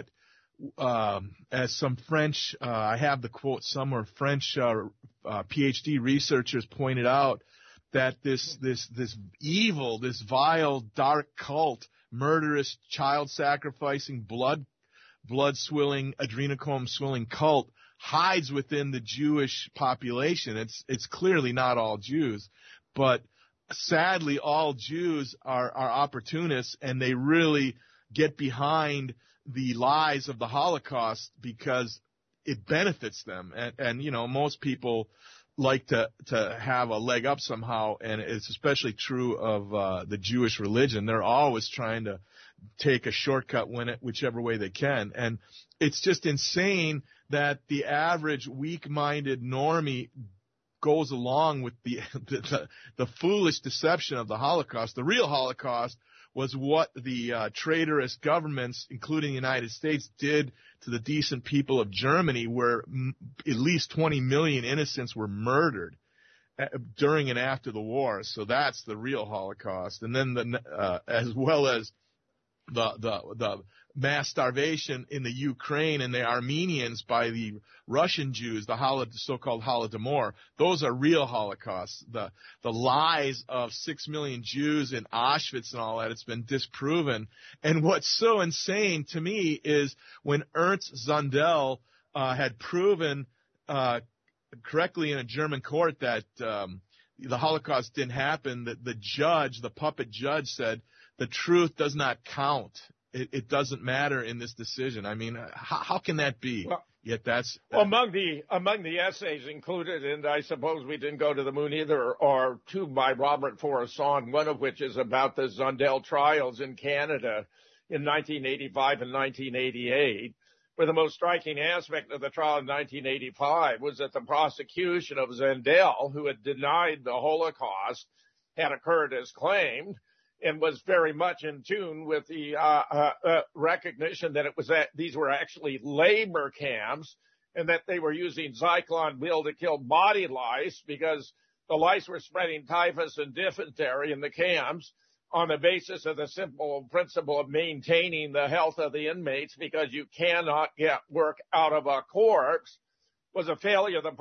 as some French, I have the quote somewhere, French PhD researchers pointed out, that this evil, this vile, dark cult, murderous, child-sacrificing, blood-swilling, adrenochrome-swilling cult hides within the Jewish population. It's clearly not all Jews, but sadly all Jews are opportunists, and they really get behind the lies of the Holocaust because it benefits them. And most people like to have a leg up somehow, and it's especially true of the Jewish religion. They're always trying to take a shortcut whichever way they can. And it's just insane that the average weak-minded normie goes along with the foolish deception of the Holocaust. The real Holocaust was what the traitorous governments, including the United States, did to the decent people of Germany, where at least 20 million innocents were murdered during and after the war. So that's the real Holocaust. And then as well as the mass starvation in the Ukraine and the Armenians by the Russian Jews, the so-called Holodomor, those are real Holocausts. The lies of 6 million Jews in Auschwitz and all that, it's been disproven. And what's so insane to me is when Ernst Zundel had proven correctly in a German court that the Holocaust didn't happen, the puppet judge said, the truth does not count. It doesn't matter in this decision. I mean, how can that be? Well, yet that's among the essays included, and I suppose we didn't go to the moon either, are two by Robert Forrest-Son, one of which is about the Zundel trials in Canada. in 1985 and 1988. Where the most striking aspect of the trial in 1985 was that the prosecution of Zendel, who had denied the Holocaust had occurred as claimed, and was very much in tune with the recognition that these were actually labor camps, and that they were using Zyklon B to kill body lice because the lice were spreading typhus and dysentery in the camps on the basis of the simple principle of maintaining the health of the inmates, because you cannot get work out of a corpse, was a failure of the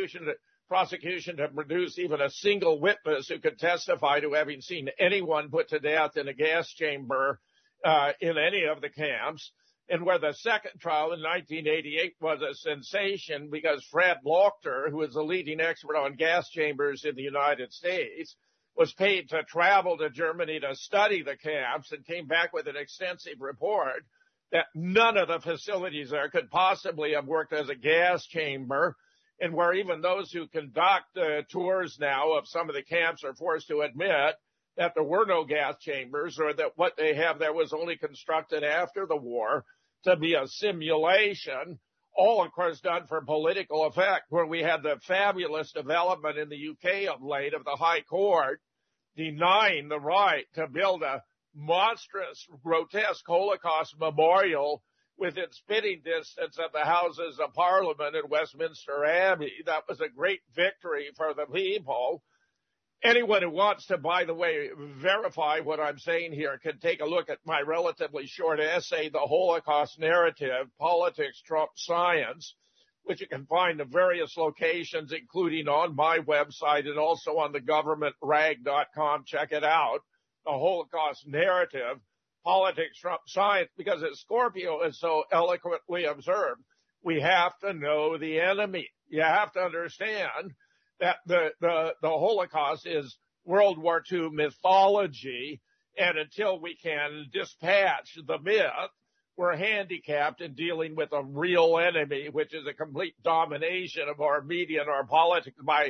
prosecution to produce even a single witness who could testify to having seen anyone put to death in a gas chamber in any of the camps. And where the second trial in 1988 was a sensation because Fred Lochter, who is a leading expert on gas chambers in the United States, was paid to travel to Germany to study the camps and came back with an extensive report that none of the facilities there could possibly have worked as a gas chamber, and where even those who conduct tours now of some of the camps are forced to admit that there were no gas chambers, or that what they have there was only constructed after the war to be a simulation, all, of course, done for political effect, where we had the fabulous development in the UK of late of the High Court denying the right to build a monstrous, grotesque Holocaust memorial within spitting distance of the Houses of Parliament at Westminster Abbey. That was a great victory for the people. Anyone who wants to, by the way, verify what I'm saying here can take a look at my relatively short essay, The Holocaust Narrative, Politics, Trump, Science, which you can find in various locations, including on my website and also on the governmentrag.com. Check it out. The Holocaust Narrative, Politics, Trump, Science, because as Scorpio is so eloquently observed, we have to know the enemy. You have to understand that the Holocaust is World War II mythology, and until we can dispatch the myth, we're handicapped in dealing with a real enemy, which is a complete domination of our media and our politics by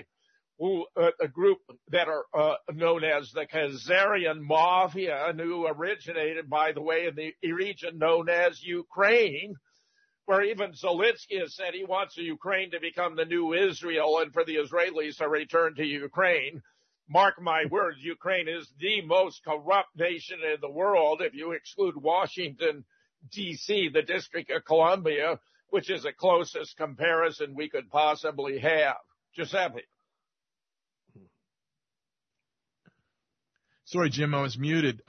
a group that are known as the Khazarian Mafia, and who originated, by the way, in the region known as Ukraine, where even Zelensky has said he wants Ukraine to become the new Israel and for the Israelis to return to Ukraine. Mark my words, Ukraine is the most corrupt nation in the world if you exclude Washington, D.C., the District of Columbia, which is the closest comparison we could possibly have. Giuseppe. Sorry, Jim, I was muted.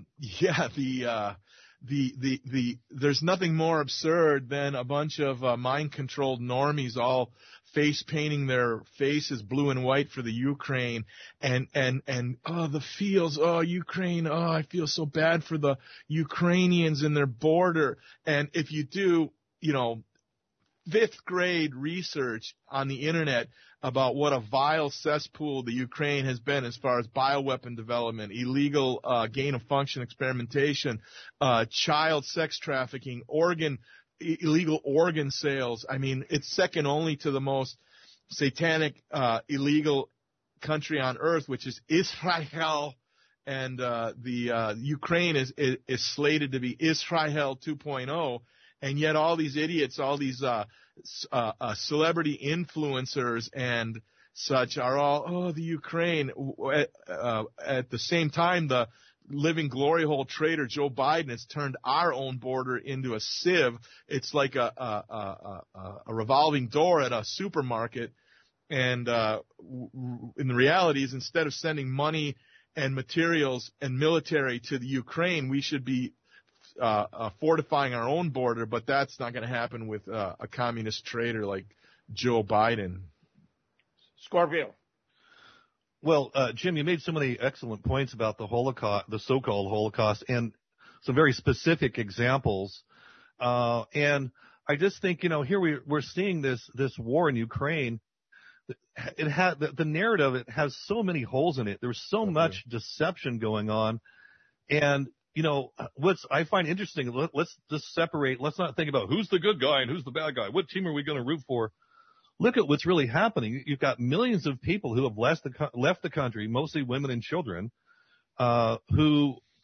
There's nothing more absurd than a bunch of mind-controlled normies all face painting their faces blue and white for the Ukraine, and the feels, Ukraine, I feel so bad for the Ukrainians and their border. And if you do, fifth grade research on the internet about what a vile cesspool the Ukraine has been as far as bioweapon development, illegal gain of function experimentation, child sex trafficking, illegal organ sales. I mean, it's second only to the most satanic illegal country on earth, which is Israel. And the Ukraine is slated to be Israel 2.0. And yet all these idiots, all these celebrity influencers and such are all, the Ukraine. At the same time, the living glory hole traitor Joe Biden has turned our own border into a sieve. It's like a revolving door at a supermarket. And in the reality is, instead of sending money and materials and military to the Ukraine, we should be fortifying our own border, but that's not going to happen with a communist traitor like Joe Biden. Scorpio. Well, Jim, you made so many excellent points about the Holocaust, the so-called Holocaust, and some very specific examples. And I just think, here we're seeing this war in Ukraine. It had the narrative. It has so many holes in it. There's so much deception going on, and what I find interesting, let's just separate. Let's not think about who's the good guy and who's the bad guy. What team are we going to root for? Look at what's really happening. You've got millions of people who have left the country, mostly women and children, who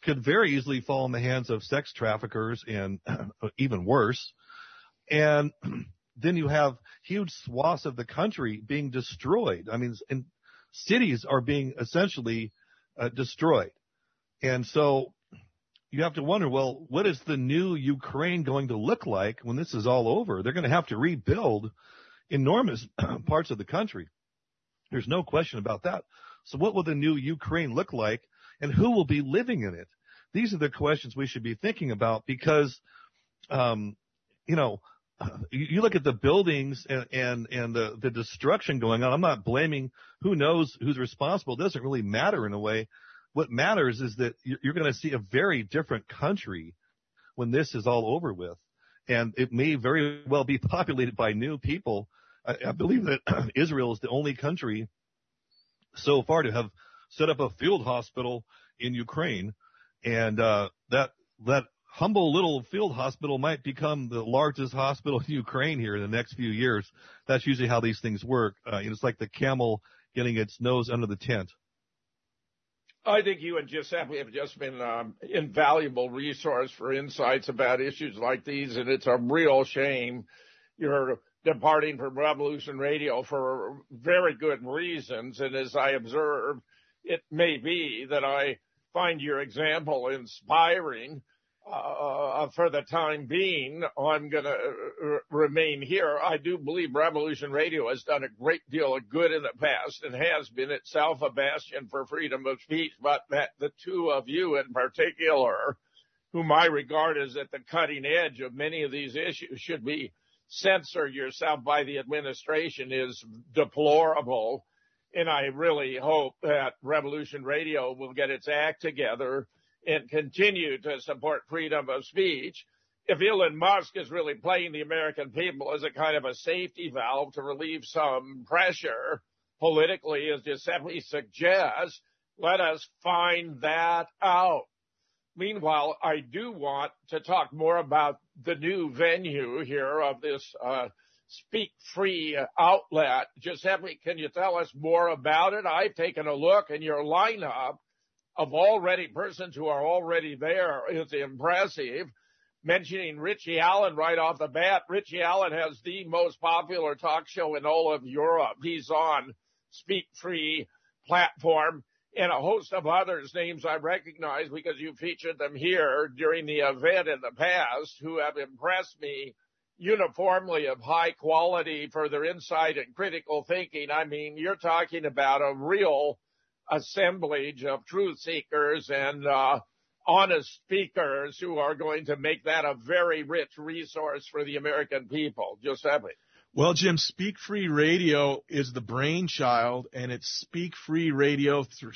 could very easily fall in the hands of sex traffickers and even worse. And then you have huge swaths of the country being destroyed. I mean, and cities are being essentially destroyed. And so you have to wonder, well, what is the new Ukraine going to look like when this is all over? They're going to have to rebuild enormous parts of the country. There's no question about that. So what will the new Ukraine look like, and who will be living in it? These are the questions we should be thinking about because, you look at the buildings and the destruction going on. I'm not blaming who knows who's responsible. It doesn't really matter in a way. What matters is that you're going to see a very different country when this is all over with. And it may very well be populated by new people. I believe that Israel is the only country so far to have set up a field hospital in Ukraine. And that humble little field hospital might become the largest hospital in Ukraine here in the next few years. That's usually how these things work. It's like the camel getting its nose under the tent. I think you and Giuseppe have just been invaluable resource for insights about issues like these, and it's a real shame you're departing from Revolution Radio for very good reasons. And as I observed, it may be that I find your example inspiring. For the time being, I'm going to remain here. I do believe Revolution Radio has done a great deal of good in the past and has been itself a bastion for freedom of speech, but that the two of you in particular, whom I regard as at the cutting edge of many of these issues, should be censored yourself by the administration is deplorable. And I really hope that Revolution Radio will get its act together and continue to support freedom of speech. If Elon Musk is really playing the American people as a kind of a safety valve to relieve some pressure politically, as Giuseppe suggests, let us find that out. Meanwhile, I do want to talk more about the new venue here of this Speak Free outlet. Giuseppe, can you tell us more about it? I've taken a look, and your lineup of persons who are already there is impressive. Mentioning Richie Allen right off the bat, Richie Allen has the most popular talk show in all of Europe. He's on Speak Free platform, and a host of others, names I recognize because you featured them here during the event in the past, who have impressed me uniformly of high quality for their insight and critical thinking. I mean, you're talking about a real assemblage of truth seekers and honest speakers who are going to make that a very rich resource for the American people. Giuseppe. Well, Jim, Speak Free Radio is the brainchild, and it's Speak Free Radio through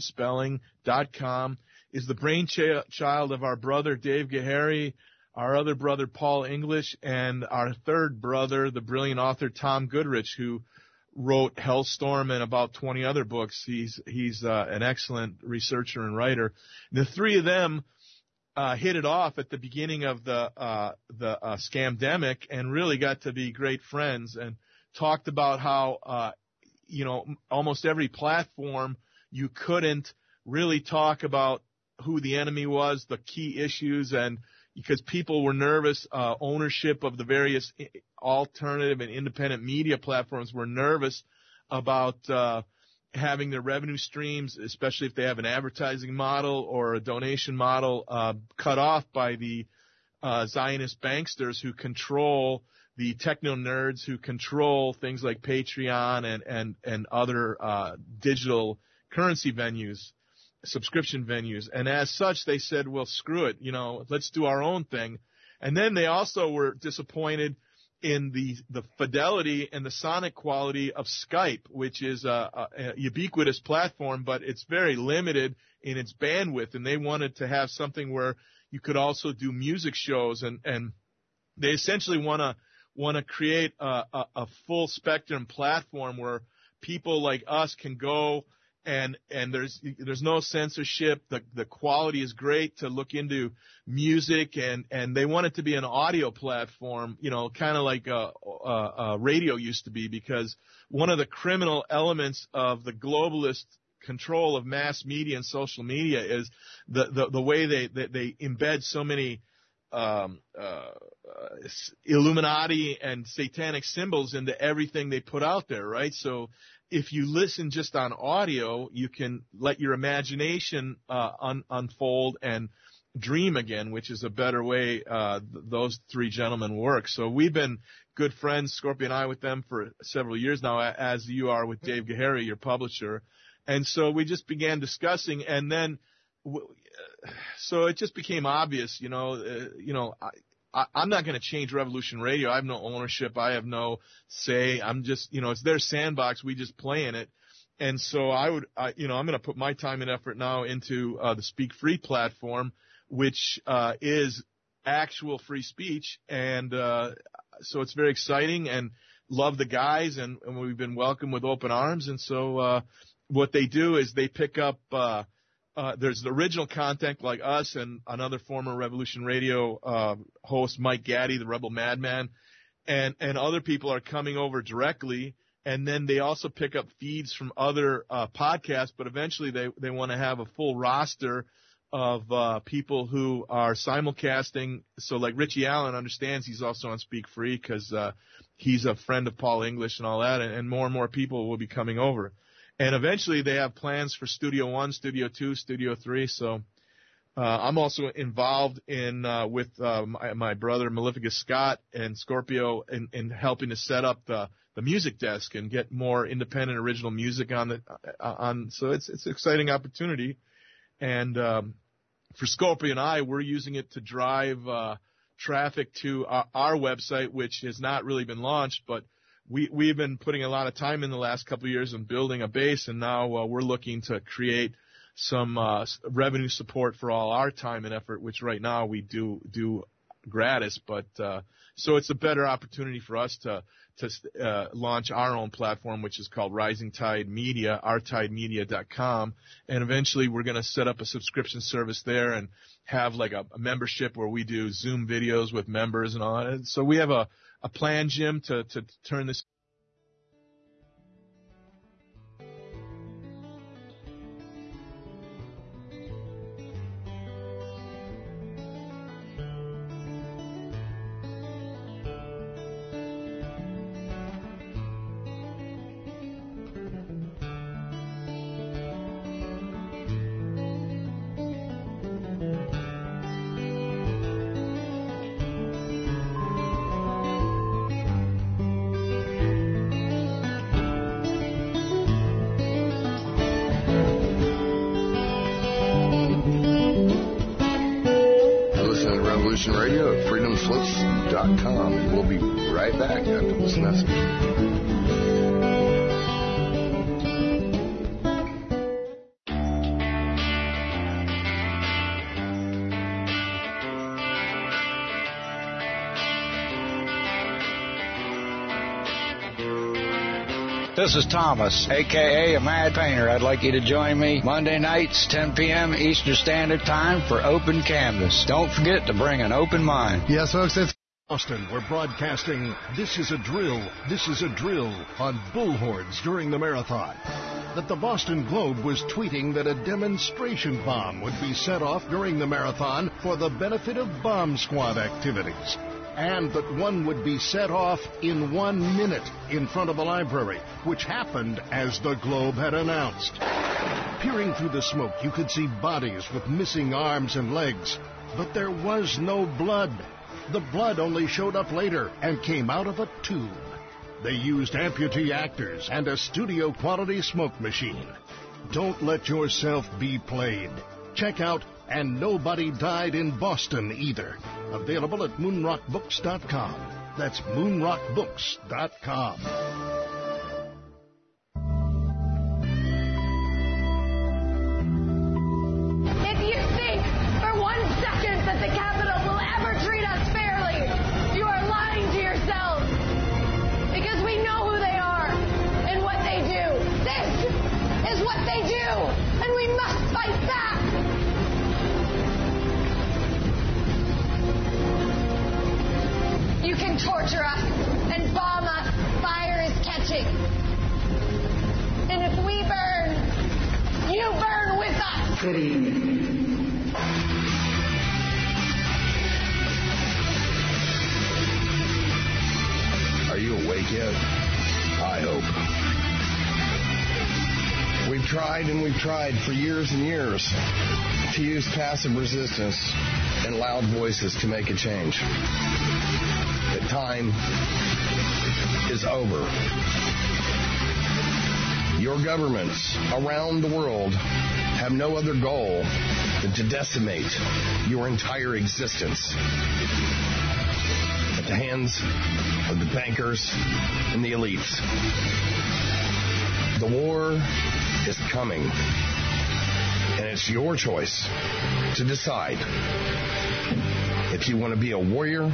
standardspelling.com is the brainchild of our brother Dave Gahary, our other brother Paul English, and our third brother, the brilliant author Tom Goodrich, who wrote Hellstorm and about 20 other books. He's an excellent researcher and writer. The three of them hit it off at the beginning of the scamdemic and really got to be great friends and talked about how almost every platform you couldn't really talk about who the enemy was, the key issues, and because people were nervous, ownership of the various alternative and independent media platforms were nervous about having their revenue streams, especially if they have an advertising model or a donation model, cut off by the Zionist banksters who control the techno nerds who control things like Patreon and other digital currency venues, subscription venues. And as such, they said, well, screw it, let's do our own thing. And then they also were disappointed in the fidelity and the sonic quality of Skype, which is a ubiquitous platform, but it's very limited in its bandwidth. And they wanted to have something where you could also do music shows, and they essentially want to create a full spectrum platform where people like us can go and there's no censorship. The quality is great to look into music, and they want it to be an audio platform, kind of like radio used to be, because one of the criminal elements of the globalist control of mass media and social media is the way they embed so many Illuminati and satanic symbols into everything they put out there, right? So if you listen just on audio, you can let your imagination unfold and dream again, which is a better way those three gentlemen work. So we've been good friends, Scorpio and I, with them for several years now, as you are with Dave Gahary, your publisher. And so we just began discussing, and then so it just became obvious, I'm not going to change Revolution Radio. I have no ownership. I have no say. I'm just, it's their sandbox. We just play in it. And so I'm going to put my time and effort now into the Speak Free platform, which is actual free speech. And so it's very exciting, and love the guys, and we've been welcomed with open arms. And so what they do is they pick up there's the original content like us and another former Revolution Radio host, Mike Gaddy, the Rebel Madman, and other people are coming over directly. And then they also pick up feeds from other podcasts, but eventually they want to have a full roster of people who are simulcasting. So like Richie Allen understands he's also on Speak Free because he's a friend of Paul English and all that, and more people will be coming over. And eventually they have plans for Studio 1, Studio 2, Studio 3. So I'm also involved in with my brother Maleficus Scott and Scorpio in helping to set up the music desk and get more independent original music on. So it's an exciting opportunity. And for Scorpio and I, we're using it to drive traffic to our website, which has not really been launched, but we've been putting a lot of time in the last couple of years in building a base, and now we're looking to create some revenue support for all our time and effort, which right now we do gratis. But so it's a better opportunity for us to launch our own platform, which is called Rising Tide Media, ourtidemedia.com. And eventually we're going to set up a subscription service there and have like a membership where we do Zoom videos with members and all that. And so we have a plan, Jim, to turn this. Radio at freedomslips.com, and we'll be right back after this message. This is Thomas, a.k.a. a Mad Painter. I'd like you to join me Monday nights, 10 p.m. Eastern Standard Time for Open Canvas. Don't forget to bring an open mind. Yes, folks, it's Boston. We're broadcasting This Is a Drill on bullhorns during the marathon. That the Boston Globe was tweeting that a demonstration bomb would be set off during the marathon for the benefit of bomb squad activities. And that one would be set off in 1 minute in front of the library, which happened as the Globe had announced. Peering through the smoke, you could see bodies with missing arms and legs, but there was no blood. The blood only showed up later and came out of a tube. They used amputee actors and a studio-quality smoke machine. Don't let yourself be played. Check out And Nobody Died in Boston Either. Available at moonrockbooks.com. That's moonrockbooks.com. If you think for 1 second that the Capitol will ever treat us fairly, you are lying to yourselves. Because we know who they are and what they do. This is what they do, and we must fight back. You can torture us and bomb us, fire as Good evening. Are you awake yet? I hope. We've tried and we've tried for years and years to use passive resistance and loud voices to make a change. The time is over. Your governments around the world have no other goal than to decimate your entire existence at the hands of the bankers and the elites. The war is coming, and it's your choice to decide if you want to be a warrior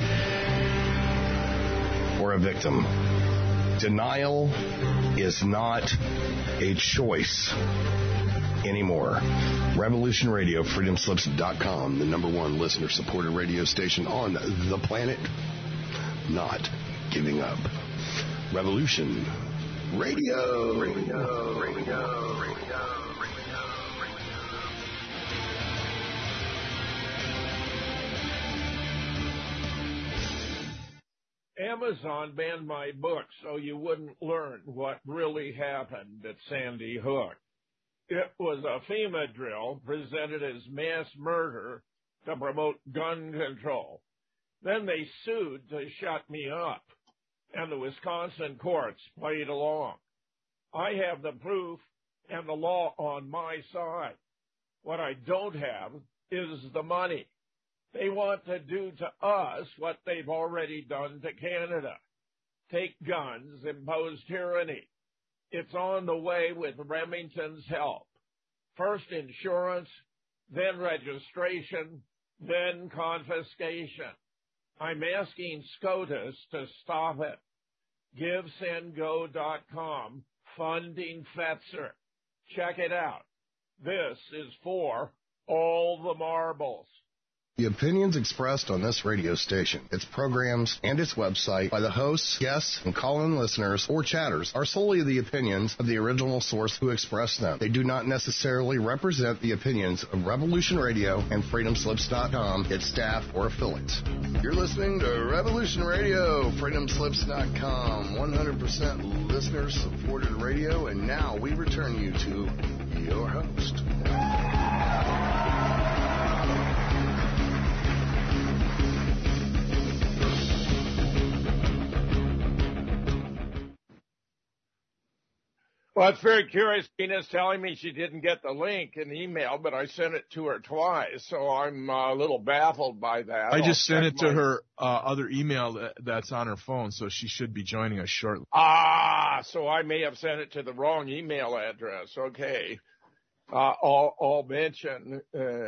or a victim. Denial is not a choice anymore. Revolution Radio, freedomslips.com, the #1 listener-supported radio station on the planet. Not giving up. Revolution Radio. Amazon banned my book so you wouldn't learn what really happened at Sandy Hook. It was a FEMA drill presented as mass murder to promote gun control. Then they sued to shut me up, and the Wisconsin courts played along. I have the proof and the law on my side. What I don't have is the money. They want to do to us what they've already done to Canada. Take guns, impose tyranny. It's on the way with Remington's help. First insurance, then registration, then confiscation. I'm asking SCOTUS to stop it. GiveSendGo.com, funding Fetzer. Check it out. This is for all the marbles. The opinions expressed on this radio station, its programs, and its website by the hosts, guests, and call-in listeners or chatters are solely the opinions of the original source who expressed them. They do not necessarily represent the opinions of Revolution Radio and freedomslips.com, its staff, or affiliates. You're listening to Revolution Radio, freedomslips.com, 100% listener-supported radio, and now we return you to your host. Well, it's very curious. Tina's telling me she didn't get the link in email, but I sent it to her twice, so I'm a little baffled by that. I just sent it to her other email that's on her phone, so she should be joining us shortly. So I may have sent it to the wrong email address. Okay. I'll mention.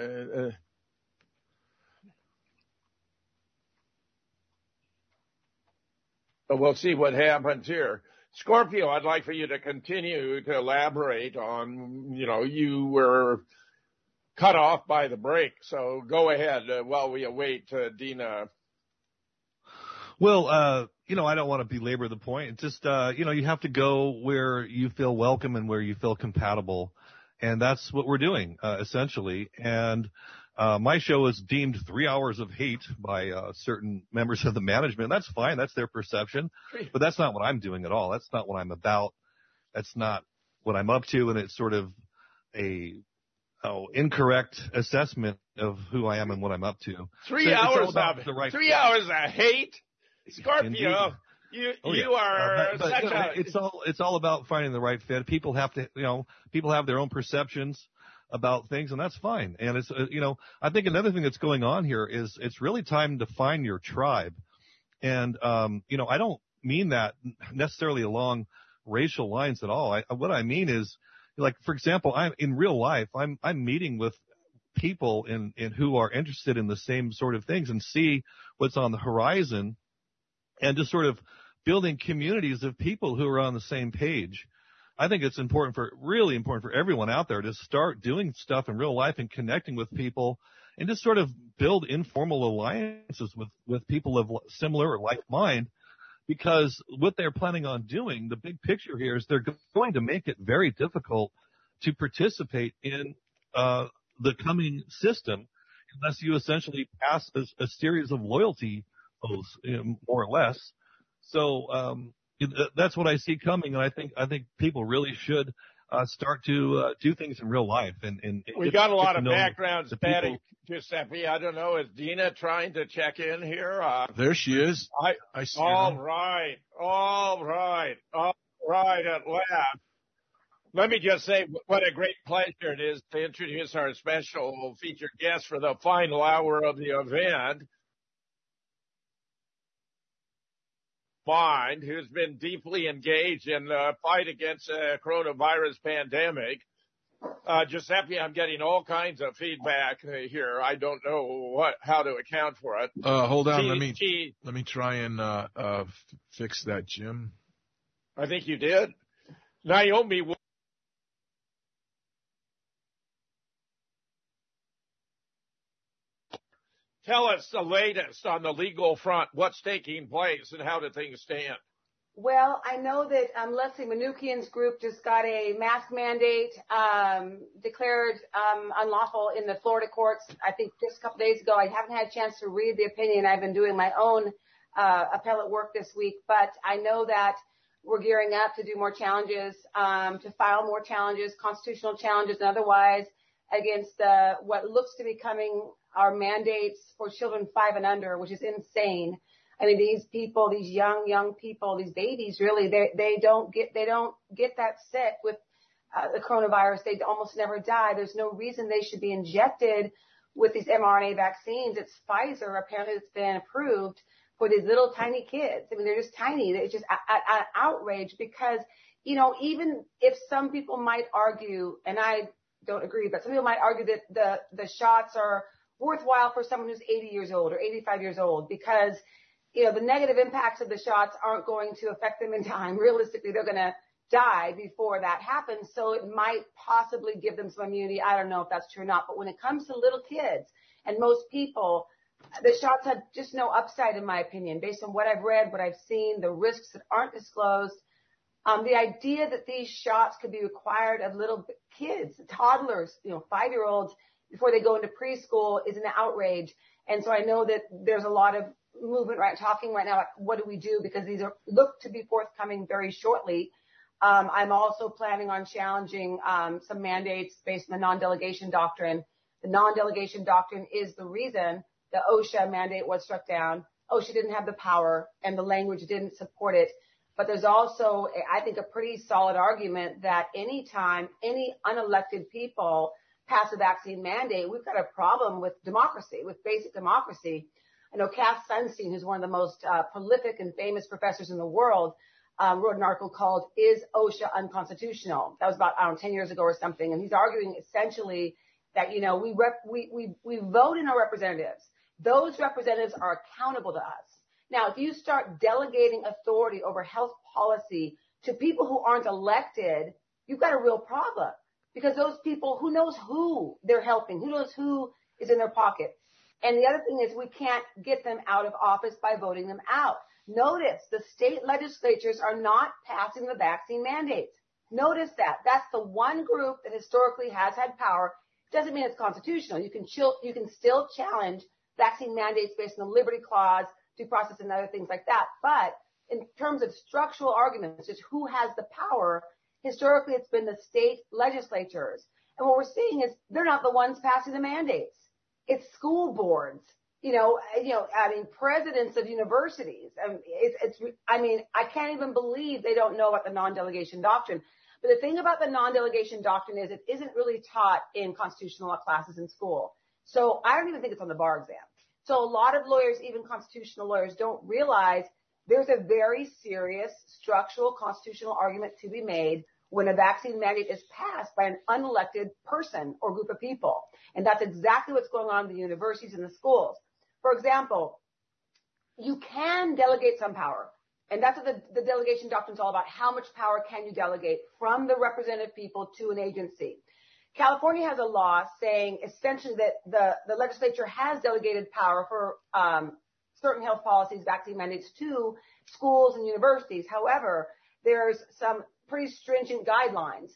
We'll see what happens here. Scorpio, I'd like for you to continue to elaborate on, you were cut off by the break. So go ahead while we await Dina. Well, I don't want to belabor the point. It's just, you have to go where you feel welcome and where you feel compatible. And that's what we're doing, essentially. And my show is deemed 3 hours of hate by certain members of the management. That's fine. That's their perception. But that's not what I'm doing at all. That's not what I'm about. That's not what I'm up to. And it's sort of a incorrect assessment of who I am and what I'm up to. 3 hours of it. 3 hours of hate? Scorpio, you are such a... It's all about finding the right fit. People have to, people have their own perceptions about things, and that's fine. And it's, I think another thing that's going on here is it's really time to find your tribe. And, I don't mean that necessarily along racial lines at all. What I mean is, like, for example, in real life, I'm meeting with people in who are interested in the same sort of things and see what's on the horizon and just sort of building communities of people who are on the same page. I think it's really important for everyone out there to start doing stuff in real life and connecting with people and just sort of build informal alliances with people of similar or like mind, because what they're planning on doing, the big picture here is they're going to make it very difficult to participate in the coming system unless you essentially pass a series of loyalty oaths, more or less. So that's what I see coming, and I think people really should start to do things in real life. And we got a lot of background static, Giuseppe. I don't know. Is Dina trying to check in here? There she is. I see her. All right. At last. Let me just say what a great pleasure it is to introduce our special featured guest for the final hour of the event. Who's been deeply engaged in the fight against the coronavirus pandemic. Giuseppe, I'm getting all kinds of feedback here. I don't know how to account for it. Hold on, let me try and fix that, Jim. I think you did. Naomi, tell us the latest on the legal front. What's taking place and how do things stand? Well, I know that Leslie Manukian's group just got a mask mandate declared unlawful in the Florida courts, I think just a couple days ago. I haven't had a chance to read the opinion. I've been doing my own appellate work this week, but I know that we're gearing up to do more challenges, to file more challenges, constitutional challenges and otherwise, against what looks to be coming our mandates for children 5 and under, which is insane. I mean, these people, these young people, these babies, really, they don't get that sick with the coronavirus. They almost never die. There's no reason they should be injected with these mRNA vaccines. It's Pfizer. Apparently, it's been approved for these little tiny kids. I mean, they're just tiny. It's just an outrage because, even if some people might argue, and I don't agree, but some people might argue that the shots are worthwhile for someone who's 80 years old or 85 years old because, the negative impacts of the shots aren't going to affect them in time. Realistically, they're going to die before that happens. So it might possibly give them some immunity. I don't know if that's true or not. But when it comes to little kids and most people, the shots have just no upside, in my opinion, based on what I've read, what I've seen, the risks that aren't disclosed. The idea that these shots could be required of little kids, toddlers, 5-year-olds before they go into preschool is an outrage. And so I know that there's a lot of movement talking right now about what do we do because these look to be forthcoming very shortly. I'm also planning on challenging some mandates based on the non-delegation doctrine. The non-delegation doctrine is the reason the OSHA mandate was struck down. OSHA didn't have the power and the language didn't support it. But there's also, I think, a pretty solid argument that anytime any unelected people pass a vaccine mandate, we've got a problem with democracy, with basic democracy. I know Cass Sunstein, who's one of the most prolific and famous professors in the world, wrote an article called "Is OSHA Unconstitutional?" That was about, 10 years ago or something. And he's arguing essentially that, we vote in our representatives. Those representatives are accountable to us. Now, if you start delegating authority over health policy to people who aren't elected, you've got a real problem because those people, who knows who they're helping, who knows who is in their pocket. And the other thing is we can't get them out of office by voting them out. Notice the state legislatures are not passing the vaccine mandates. Notice that. That's the one group that historically has had power. Doesn't mean it's constitutional. You can still challenge vaccine mandates based on the Liberty Clause, due process, and other things like that. But in terms of structural arguments, just who has the power, historically it's been the state legislatures. And what we're seeing is they're not the ones passing the mandates. It's school boards, presidents of universities. I can't even believe they don't know about the non-delegation doctrine. But the thing about the non-delegation doctrine is it isn't really taught in constitutional law classes in school. So I don't even think it's on the bar exam. So a lot of lawyers, even constitutional lawyers, don't realize there's a very serious structural constitutional argument to be made when a vaccine mandate is passed by an unelected person or group of people. And that's exactly what's going on in the universities and the schools. For example, you can delegate some power. And that's what the delegation doctrine is all about. How much power can you delegate from the representative people to an agency? California has a law saying essentially that the legislature has delegated power for certain health policies, vaccine mandates to schools and universities. However, there's some pretty stringent guidelines.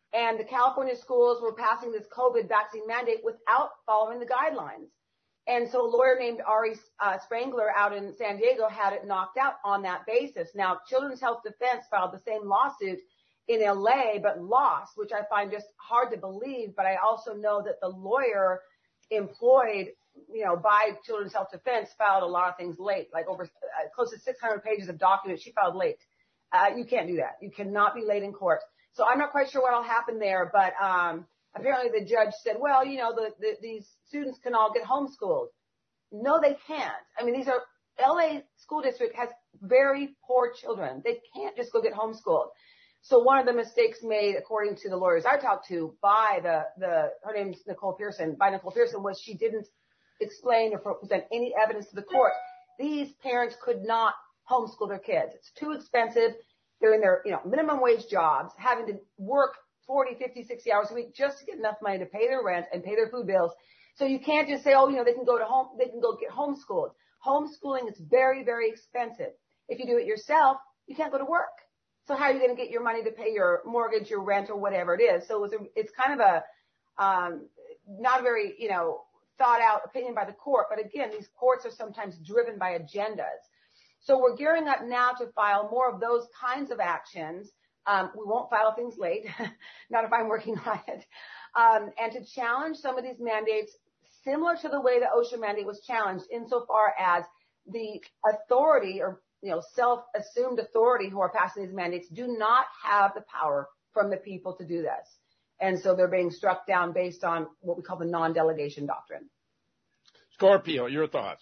And the California schools were passing this COVID vaccine mandate without following the guidelines. And so a lawyer named Ari Sprangler out in San Diego had it knocked out on that basis. Now, Children's Health Defense filed the same lawsuit in LA, but lost, which I find just hard to believe. But I also know that the lawyer employed, by Children's Health Defense filed a lot of things late, like over close to 600 pages of documents she filed late. You can't do that. You cannot be late in court. So I'm not quite sure what'll happen there, but apparently the judge said, well, these students can all get homeschooled. No, they can't. I mean, these are LA school district has very poor children. They can't just go get homeschooled. So one of the mistakes made, according to the lawyers I talked to, by her name's Nicole Pearson, was she didn't explain or present any evidence to the court. These parents could not homeschool their kids. It's too expensive. They're in their, minimum wage jobs, having to work 40, 50, 60 hours a week just to get enough money to pay their rent and pay their food bills. So you can't just say, they can go get homeschooled. Homeschooling is very, very expensive. If you do it yourself, you can't go to work. So how are you going to get your money to pay your mortgage, your rent, or whatever it is? So it's kind of a not very, thought out opinion by the court. But again, these courts are sometimes driven by agendas. So we're gearing up now to file more of those kinds of actions. We won't file things late, not if I'm working on it. And to challenge some of these mandates similar to the way the OSHA mandate was challenged insofar as the authority or self-assumed authority who are passing these mandates do not have the power from the people to do this. And so they're being struck down based on what we call the non-delegation doctrine. Scorpio, your thoughts?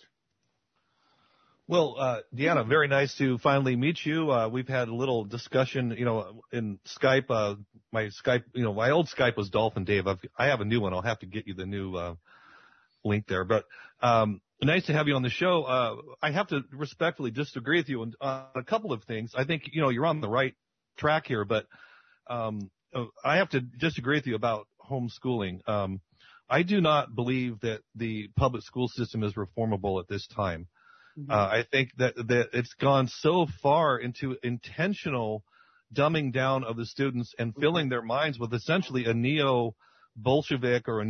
Well, Deanna, very nice to finally meet you. We've had a little discussion, in Skype. My Skype, my old Skype was Dolphin Dave. I have a new one. I'll have to get you the new link there. But nice to have you on the show. I have to respectfully disagree with you on a couple of things. I think, you're on the right track here, but I have to disagree with you about homeschooling. I do not believe that the public school system is reformable at this time. Mm-hmm. I think that it's gone so far into intentional dumbing down of the students and filling their minds with essentially a neo-Bolshevik or a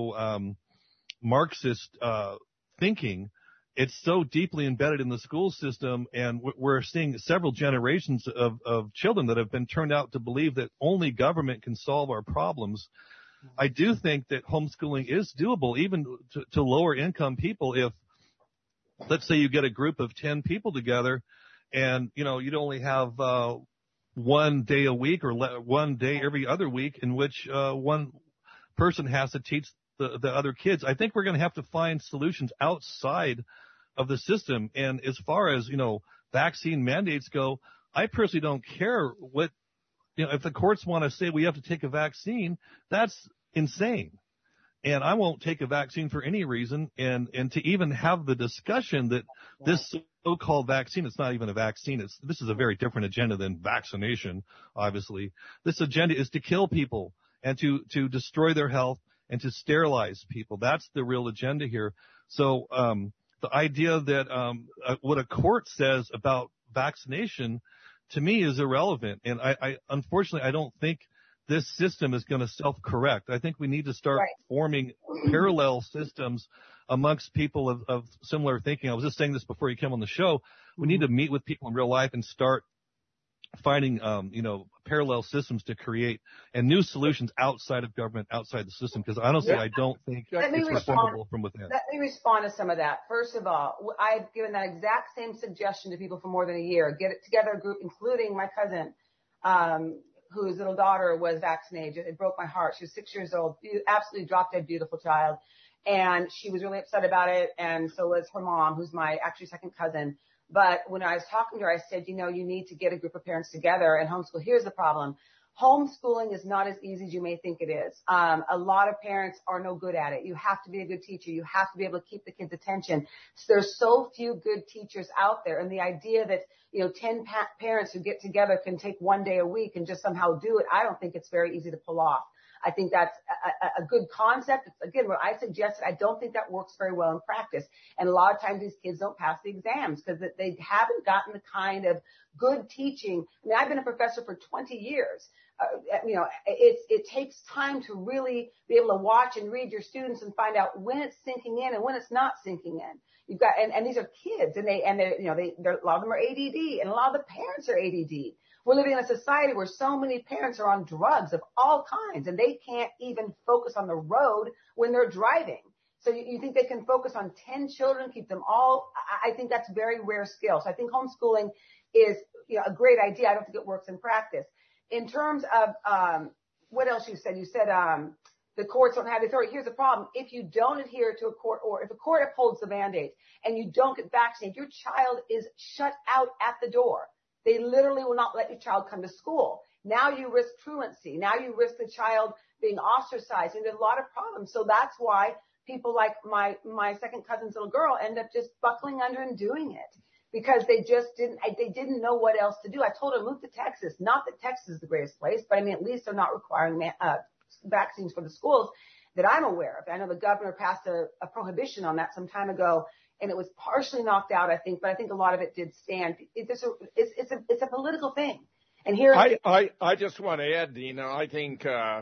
neo-Marxist thinking. It's so deeply embedded in the school system, and we're seeing several generations of children that have been turned out to believe that only government can solve our problems. I do think that homeschooling is doable, even to lower income people. If, let's say, you get a group of 10 people together, and you'd only have 1 day a week or 1 day every other week in which one person has to teach the other kids. I think we're going to have to find solutions outside of the system. And as far as vaccine mandates go, I personally don't care what. If the courts want to say we have to take a vaccine, that's insane. And I won't take a vaccine for any reason. And to even have the discussion that this so-called vaccine, it's not even a vaccine. This is a very different agenda than vaccination, obviously. This agenda is to kill people and to destroy their health and to sterilize people. That's the real agenda here. So the idea that what a court says about vaccination to me is irrelevant. And I unfortunately, I don't think this system is going to self-correct. I think we need to start forming parallel systems amongst people of similar thinking. I was just saying this before you came on the show. We need to meet with people in real life and start finding, parallel systems to create and new solutions outside of government, outside the system. Because honestly, I don't think it's reformable from within. Let me respond to some of that. First of all, I've given that exact same suggestion to people for more than a year. Get it together a group, including my cousin, whose little daughter was vaccinated. It broke my heart. She was 6 years old, absolutely drop-dead beautiful child. And she was really upset about it. And so was her mom, who's my actually second cousin. But when I was talking to her, I said, you need to get a group of parents together and homeschool. Here's the problem. Homeschooling is not as easy as you may think it is. A lot of parents are no good at it. You have to be a good teacher. You have to be able to keep the kids' attention. So there's so few good teachers out there. And the idea that, 10 parents who get together can take 1 day a week and just somehow do it, I don't think it's very easy to pull off. I think that's a good concept. It's, again, what I suggested, I don't think that works very well in practice. And a lot of times these kids don't pass the exams because they haven't gotten the kind of good teaching. I mean, I've been a professor for 20 years. it takes time to really be able to watch and read your students and find out when it's sinking in and when it's not sinking in. You've got, and these are kids, and a lot of them are ADD, and a lot of the parents are ADD. We're living in a society where so many parents are on drugs of all kinds, and they can't even focus on the road when they're driving. So you think they can focus on 10 children, keep them all? I think that's very rare skill. So I think homeschooling is, a great idea. I don't think it works in practice. In terms of, what else you said? You said, the courts don't have the authority. Here's the problem. If you don't adhere to a court, or if a court upholds the mandate and you don't get vaccinated, your child is shut out at the door. They literally will not let your child come to school. Now you risk truancy. Now you risk the child being ostracized. And there's a lot of problems. So that's why people like my second cousin's little girl end up just buckling under and doing it, because they didn't know what else to do. I told her, move to Texas. Not that Texas is the greatest place, but I mean, at least they're not requiring vaccines for the schools that I'm aware of. I know the governor passed a prohibition on that some time ago, and it was partially knocked out, I think, but I think a lot of it did stand. It's a political thing. And here, I just want to add, Dina, I think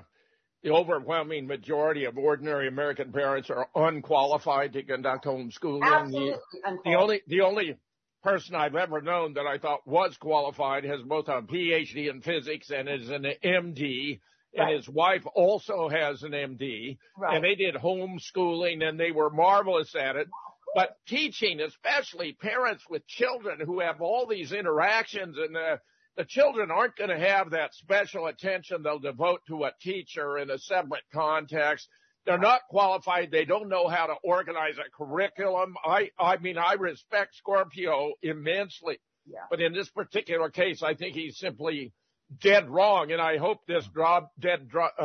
the overwhelming majority of ordinary American parents are unqualified to conduct homeschooling. Absolutely unqualified. The only person I've ever known that I thought was qualified has both a PhD in physics and is an MD. And Right. his wife also has an MD, Right. and they did homeschooling, and they were marvelous at it. But teaching, especially parents with children who have all these interactions, and the children aren't going to have that special attention they'll devote to a teacher in a separate context. They're not qualified. They don't know how to organize a curriculum. I mean, I respect Scorpio immensely, Yeah. but in this particular case, I think he's simply dead wrong, and I hope this drop dead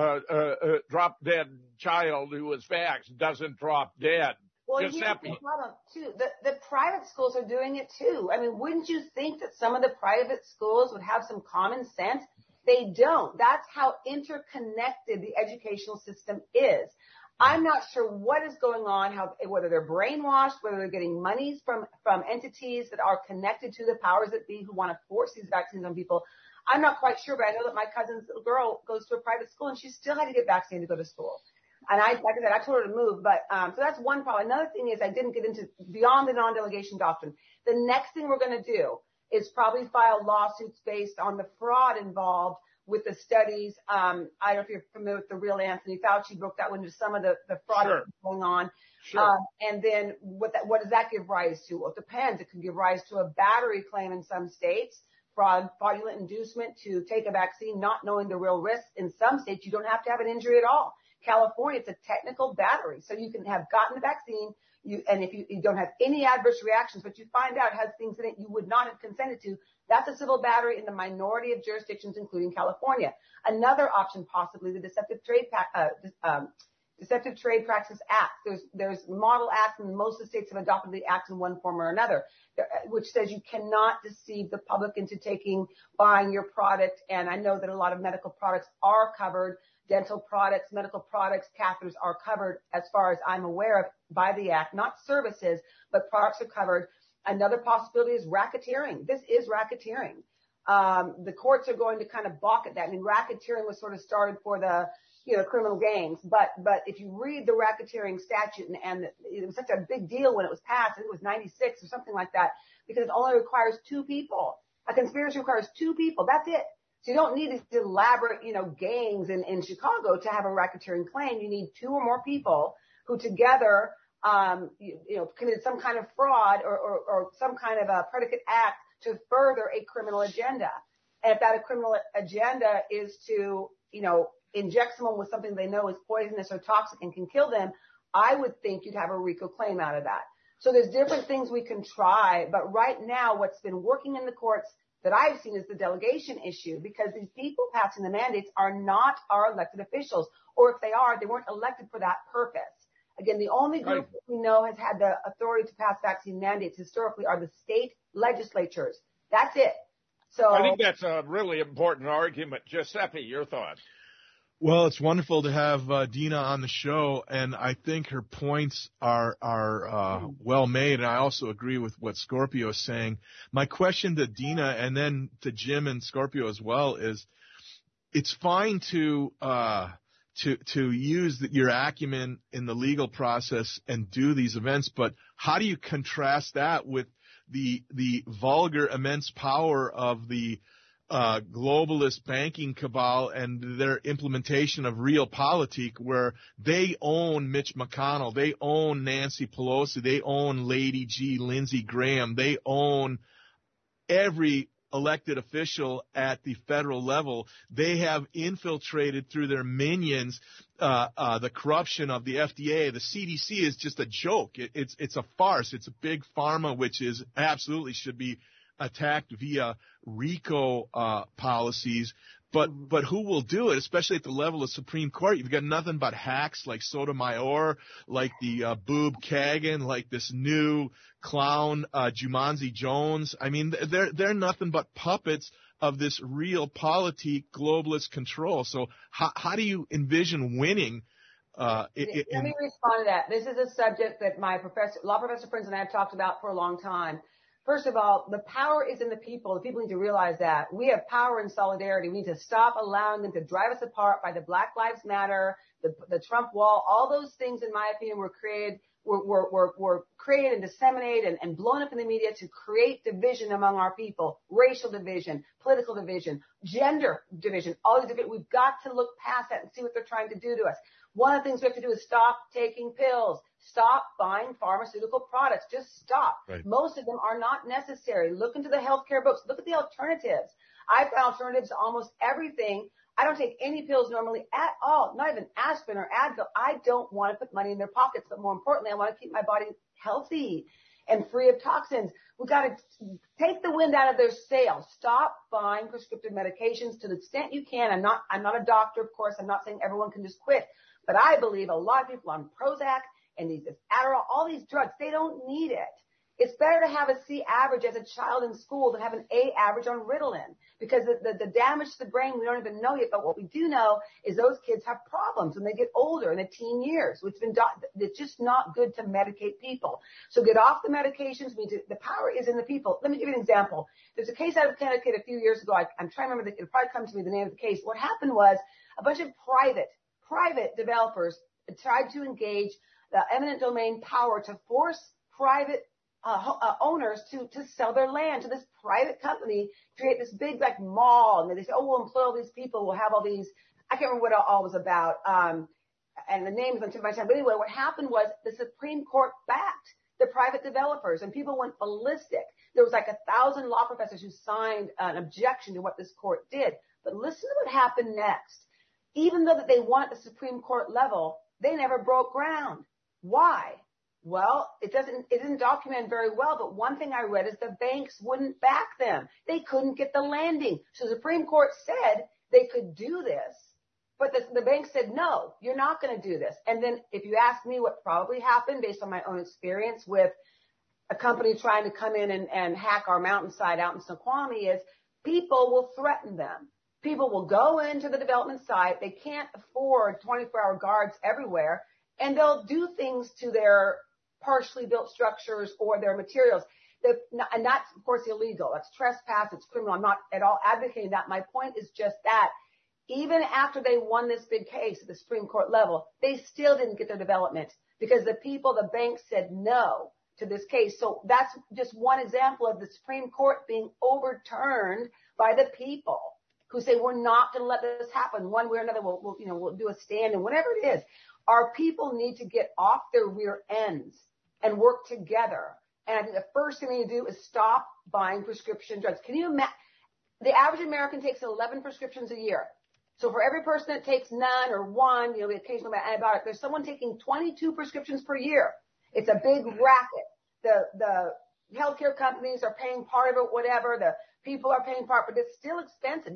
child who was vaxxed doesn't drop dead. Well, here's Giuseppe. the problem, too. The private schools are doing it, too. I mean, wouldn't you think that some of the private schools would have some common sense? They don't. That's how interconnected the educational system is. I'm not sure what is going on, whether they're brainwashed, whether they're getting monies from entities that are connected to the powers that be who want to force these vaccines on people. I'm not quite sure, but I know that my cousin's little girl goes to a private school, and she still had to get vaccinated to go to school. And like I said, I told her to move, but so that's one problem. Another thing is I didn't get into beyond the non-delegation doctrine. The next thing we're going to do is probably file lawsuits based on the fraud involved with the studies. I don't know if you're familiar with the real Anthony Fauci broke that one into some of the fraud Sure. that's going on. Sure. And then what does that give rise to? Well, it depends. It could give rise to a battery claim in some states. Fraudulent inducement to take a vaccine, not knowing the real risks. In some states, you don't have to have an injury at all. California, it's a technical battery. So you can have gotten the vaccine, and if you don't have any adverse reactions, but you find out it has things in it you would not have consented to, that's a civil battery in the minority of jurisdictions, including California. Another option, possibly, the Deceptive Trade Practices Act. There's model acts, and most of the states have adopted the act in one form or another, which says you cannot deceive the public into buying your product. And I know that a lot of medical products are covered. Dental products, medical products, catheters are covered, as far as I'm aware of, by the act. Not services, but products are covered. Another possibility is racketeering. This is racketeering. The courts are going to kind of balk at that. I mean, racketeering was sort of started for the criminal gangs. But if you read the racketeering statute, and it was such a big deal when it was passed, I think it was 96 or something like that, because it only requires 2 people. A conspiracy requires 2 people. That's it. So you don't need these elaborate, gangs in Chicago to have a racketeering claim. You need 2 or more people who together, committed some kind of fraud or some kind of a predicate act to further a criminal agenda. And if that criminal agenda is to, inject someone with something they know is poisonous or toxic and can kill them, I would think you'd have a RICO claim out of that. So there's different things we can try, but right now what's been working in the courts that I've seen is the delegation issue, because these people passing the mandates are not our elected officials, or if they are, they weren't elected for that purpose. Again, the only group that we know has had the authority to pass vaccine mandates historically are the state legislatures. That's it. So I think that's a really important argument. Giuseppe, your thoughts? Well, it's wonderful to have Dina on the show, and I think her points are well made, and I also agree with what Scorpio is saying. My question to Dina, and then to Jim and Scorpio as well, is it's fine to use your acumen in the legal process and do these events, but how do you contrast that with the vulgar, immense power of the globalist banking cabal and their implementation of realpolitik, where they own Mitch McConnell, they own Nancy Pelosi, they own Lady G, Lindsey Graham, they own every elected official at the federal level. They have infiltrated through their minions the corruption of the FDA. The CDC is just a joke. It's a farce. It's a big pharma, which is absolutely should be attacked via RICO policies. But who will do it, especially at the level of Supreme Court? You've got nothing but hacks like Sotomayor, like the Boob Kagan, like this new clown Jumanji Jones. I mean, they're nothing but puppets of this realpolitik globalist control. So how do you envision winning? Let me respond to that. This is a subject that my law professor friends and I have talked about for a long time. First of all, the power is in the people. The people need to realize that. We have power and solidarity. We need to stop allowing them to drive us apart by the Black Lives Matter, the Trump wall. All those things, in my opinion, were created and disseminated and blown up in the media to create division among our people, racial division, political division, gender division, all these division. We've got to look past that and see what they're trying to do to us. One of the things we have to do is stop taking pills. Stop buying pharmaceutical products. Just stop. Right. Most of them are not necessary. Look into the healthcare books. Look at the alternatives. I've found alternatives to almost everything. I don't take any pills normally at all, not even aspirin or Advil. I don't want to put money in their pockets, but more importantly, I want to keep my body healthy and free of toxins. We've got to take the wind out of their sails. Stop buying prescriptive medications to the extent you can. I'm not a doctor, of course. I'm not saying everyone can just quit, but I believe a lot of people on Prozac and these Adderall, all these drugs, they don't need it. It's better to have a C average as a child in school than have an A average on Ritalin, because the damage to the brain we don't even know yet. But what we do know is those kids have problems when they get older in the teen years, which it's just not good to medicate people. So get off the medications. The power is in the people. Let me give you an example. There's a case out of Connecticut a few years ago. I'm trying to remember. It'll probably come to me the name of the case. What happened was a bunch of private developers tried to engage the eminent domain power to force private owners to sell their land to this private company, create this big like mall, and they say, oh, we'll employ all these people, we'll have all these. I can't remember what it all was about, and the names on tip of my tongue. But anyway, what happened was the Supreme Court backed the private developers, and people went ballistic. There was like 1,000 law professors who signed an objection to what this court did. But listen to what happened next. Even though that they won at the Supreme Court level, they never broke ground. Why? Well, it didn't document very well, but one thing I read is the banks wouldn't back them. They couldn't get the landing. So the Supreme Court said they could do this, but the bank said, no, you're not going to do this. And then if you ask me what probably happened based on my own experience with a company trying to come in and hack our mountainside out in Snoqualmie, is people will threaten them. People will go into the development site. They can't afford 24-hour guards everywhere, and they'll do things to their partially built structures or their materials. And that's, of course, illegal. That's trespass. It's criminal. I'm not at all advocating that. My point is just that even after they won this big case at the Supreme Court level, they still didn't get their development because the bank said no to this case. So that's just one example of the Supreme Court being overturned by the people who say, we're not going to let this happen one way or another. We'll do a stand, and whatever it is. Our people need to get off their rear ends and work together. And I think the first thing we need to do is stop buying prescription drugs. Can you imagine? The average American takes 11 prescriptions a year. So for every person that takes none or one, the occasional antibiotic, there's someone taking 22 prescriptions per year. It's a big racket. The healthcare companies are paying part of it, whatever. The people are paying part, but it's still expensive.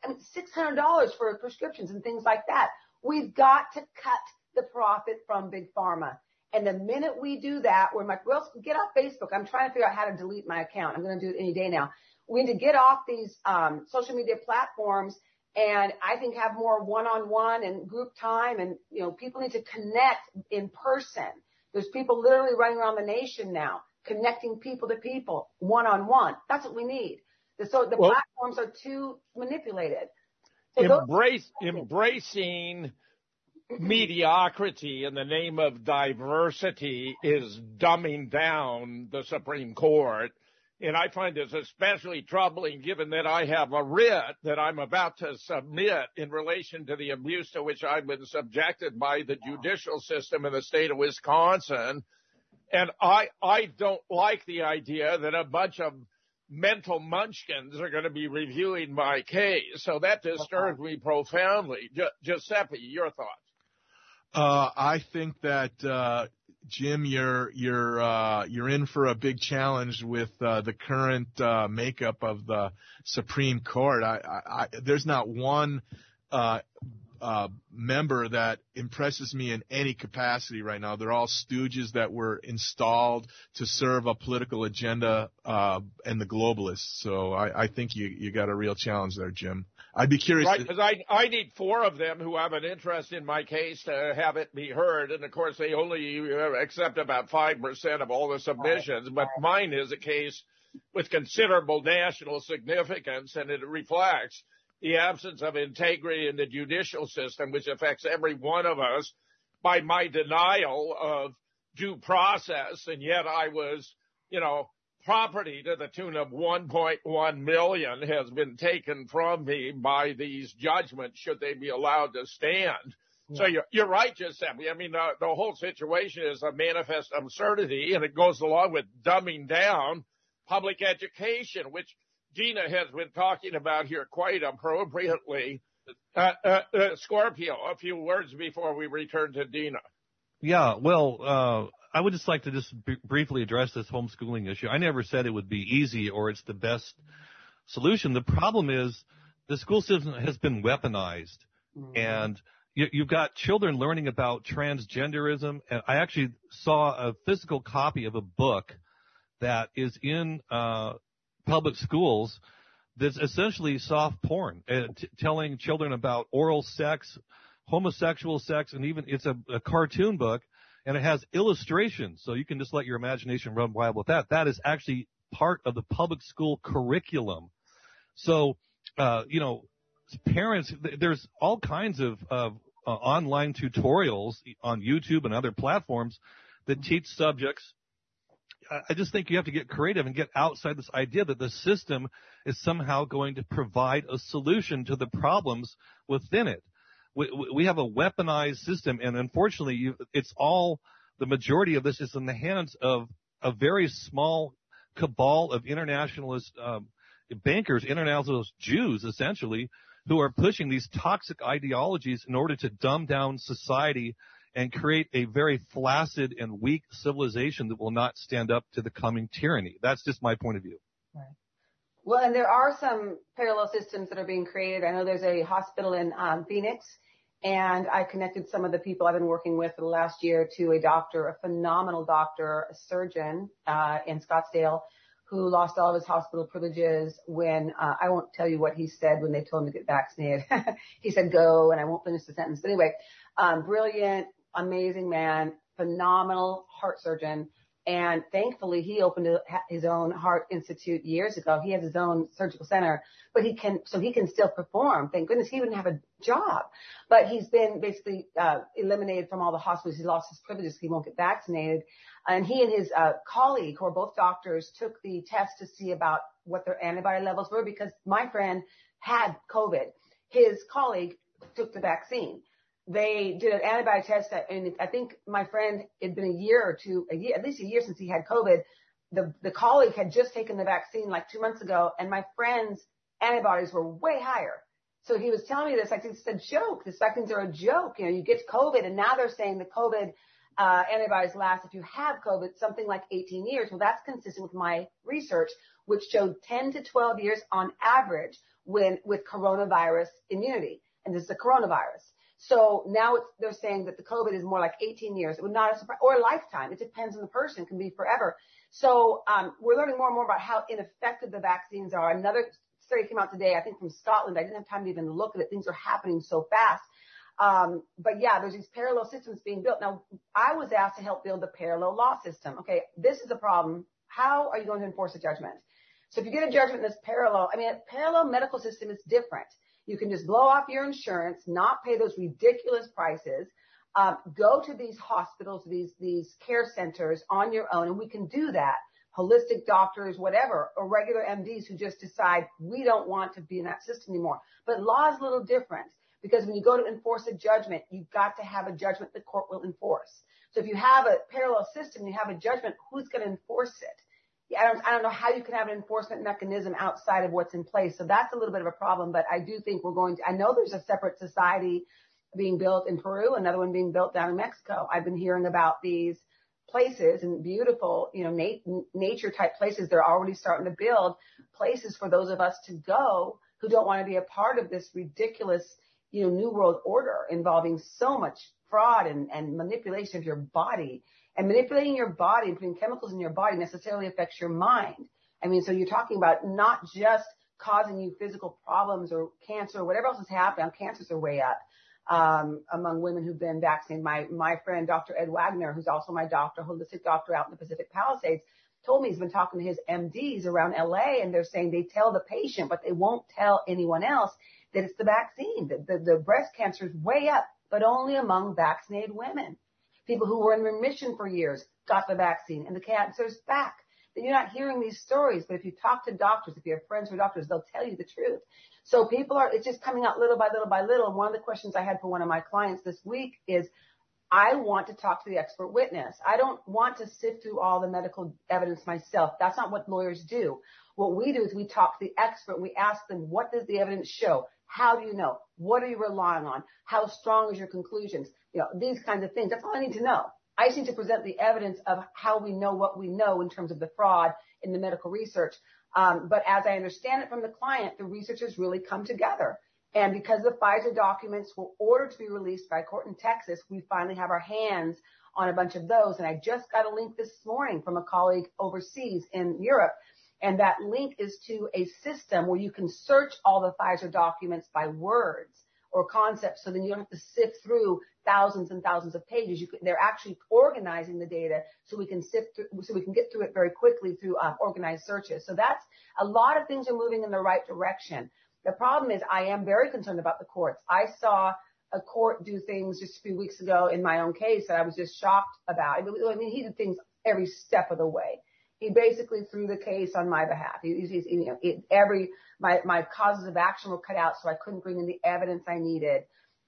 $600 for prescriptions and things like that. We've got to cut the profit from Big Pharma. And the minute we do that, we're like, well, get off Facebook. I'm trying to figure out how to delete my account. I'm going to do it any day now. We need to get off these social media platforms and I think have more one-on-one and group time. And, people need to connect in person. There's people literally running around the nation now, connecting people to people, one-on-one. That's what we need. The platforms are too manipulated. Embracing mediocrity in the name of diversity is dumbing down the Supreme Court. And I find this especially troubling given that I have a writ that I'm about to submit in relation to the abuse to which I've been subjected by the judicial system in the state of Wisconsin. And I don't like the idea that a bunch of mental munchkins are going to be reviewing my case. So that disturbs me profoundly. Giuseppe, your thoughts? I think that Jim, you're in for a big challenge with the current makeup of the Supreme Court. There's not one member that impresses me in any capacity right now. They're all stooges that were installed to serve a political agenda and the globalists. So I think you got a real challenge there, Jim. I'd be curious. Right, because I need 4 of them who have an interest in my case to have it be heard. And, of course, they only accept about 5% of all the submissions. But mine is a case with considerable national significance, and it reflects the absence of integrity in the judicial system, which affects every one of us by my denial of due process. And yet I was, property to the tune of $1.1 million has been taken from me by these judgments, should they be allowed to stand. Yeah. So you're right, Giuseppe. I mean, the whole situation is a manifest absurdity, and it goes along with dumbing down public education, which Gina has been talking about here quite appropriately. Scorpio, a few words before we return to Dina. Yeah, well, I would just like to briefly address this homeschooling issue. I never said it would be easy or it's the best solution. The problem is the school system has been weaponized, and you've got children learning about transgenderism. And I actually saw a physical copy of a book that is in public schools that's essentially soft porn, telling children about oral sex, homosexual sex, and even it's a cartoon book, and it has illustrations, so you can just let your imagination run wild with that. That is actually part of the public school curriculum. So, parents, there's all kinds of online tutorials on YouTube and other platforms that teach subjects. I just think you have to get creative and get outside this idea that the system is somehow going to provide a solution to the problems within it. We have a weaponized system, and unfortunately, the majority of this is in the hands of a very small cabal of internationalist bankers, internationalist Jews, essentially, who are pushing these toxic ideologies in order to dumb down society and create a very flaccid and weak civilization that will not stand up to the coming tyranny. That's just my point of view. Right. Well, and there are some parallel systems that are being created. I know there's a hospital in Phoenix, and I connected some of the people I've been working with for the last year to a doctor, a phenomenal doctor, a surgeon in Scottsdale, who lost all of his hospital privileges when, I won't tell you what he said when they told him to get vaccinated. He said, go, and I won't finish the sentence. But anyway, brilliant, amazing man, phenomenal heart surgeon. And thankfully, he opened his own heart institute years ago. He has his own surgical center, but he can still perform. Thank goodness he wouldn't have a job. But he's been basically eliminated from all the hospitals. He lost his privileges. He won't get vaccinated. And he and his colleague, who are both doctors, took the test to see about what their antibody levels were, because my friend had COVID. His colleague took the vaccine. They did an antibody test, and I think my friend, it'd been at least a year since he had COVID. The colleague had just taken the vaccine like 2 months ago, and my friend's antibodies were way higher. So he was telling me this, like, it's a joke. These vaccines are a joke. You get COVID, and now they're saying the COVID antibodies last, if you have COVID, something like 18 years. Well, that's consistent with my research, which showed 10 to 12 years on average with coronavirus immunity. And this is a coronavirus. So now they're saying that the COVID is more like 18 years. It would not a surprise, or a lifetime. It depends on the person. It can be forever. So we're learning more and more about how ineffective the vaccines are. Another study came out today, I think from Scotland. I didn't have time to even look at it. Things are happening so fast. But yeah, there's these parallel systems being built. Now, I was asked to help build the parallel law system. Okay, this is a problem. How are you going to enforce a judgment? So if you get a judgment that's parallel, a parallel medical system is different. You can just blow off your insurance, not pay those ridiculous prices, go to these hospitals, these care centers on your own, and we can do that. Holistic doctors, whatever, or regular MDs who just decide we don't want to be in that system anymore. But law is a little different because when you go to enforce a judgment, you've got to have a judgment the court will enforce. So if you have a parallel system, you have a judgment, who's going to enforce it? I don't know how you can have an enforcement mechanism outside of what's in place. So that's a little bit of a problem, but I do think I know there's a separate society being built in Peru, another one being built down in Mexico. I've been hearing about these places and beautiful, nature type places. They're already starting to build places for those of us to go who don't want to be a part of this ridiculous, new world order involving so much fraud and manipulation of your body. And manipulating your body and putting chemicals in your body necessarily affects your mind. I mean, so you're talking about not just causing you physical problems or cancer or whatever else is happening. Cancers are way up. Among women who've been vaccinated. My friend, Dr. Ed Wagner, who's also my doctor, holistic doctor out in the Pacific Palisades, told me he's been talking to his MDs around LA, and they're saying they tell the patient, but they won't tell anyone else that it's the vaccine. The breast cancer is way up, but only among vaccinated women. People who were in remission for years got the vaccine, and the cancer's back. Then you're not hearing these stories, but if you talk to doctors, if you have friends who are doctors, they'll tell you the truth. So it's just coming out little by little by little. And one of the questions I had for one of my clients this week is, I want to talk to the expert witness. I don't want to sift through all the medical evidence myself. That's not what lawyers do. What we do is we talk to the expert. We ask them, what does the evidence show? How do you know? What are you relying on? How strong is your conclusions? These kinds of things. That's all I need to know. I just need to present the evidence of how we know what we know in terms of the fraud in the medical research. But as I understand it from the client, the researchers really come together. And because the Pfizer documents were ordered to be released by a court in Texas, we finally have our hands on a bunch of those. And I just got a link this morning from a colleague overseas in Europe. And that link is to a system where you can search all the Pfizer documents by words or concepts. So then you don't have to sift through thousands and thousands of pages. They're actually organizing the data so we can sift through, so we can get through it very quickly through organized searches. So that's a lot of things are moving in the right direction. The problem is I am very concerned about the courts. I saw a court do things just a few weeks ago in my own case that I was just shocked about. I mean, he did things every step of the way. He basically threw the case on my behalf. My causes of action were cut out, so I couldn't bring in the evidence I needed.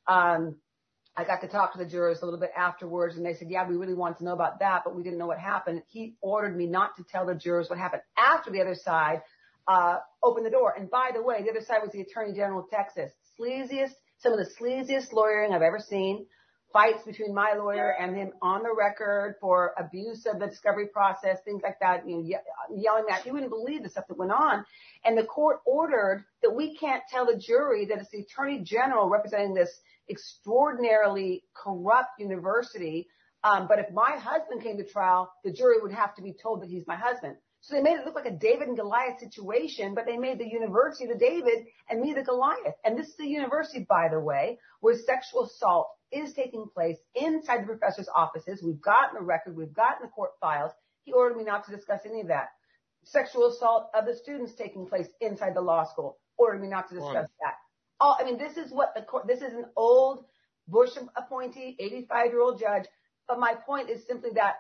I got to talk to the jurors a little bit afterwards, and they said, yeah, we really wanted to know about that, but we didn't know what happened. He ordered me not to tell the jurors what happened after the other side opened the door. And by the way, the other side was the Attorney General of Texas. Some of the sleaziest lawyering I've ever seen. Fights between my lawyer and him on the record for abuse of the discovery process, things like that, yelling at. You wouldn't believe the stuff that went on. And the court ordered that we can't tell the jury that it's the Attorney General representing this extraordinarily corrupt university. But if my husband came to trial, the jury would have to be told that he's my husband. So they made it look like a David and Goliath situation, but they made the university the David and me the Goliath. And this is the university, by the way, where sexual assault is taking place inside the professors' offices. We've gotten the record. We've gotten the court files. He ordered me not to discuss any of that. Sexual assault of the students taking place inside the law school. Ordered me not to discuss that. This is what the court, this is an old Bush appointee, 85-year-old judge. But my point is simply that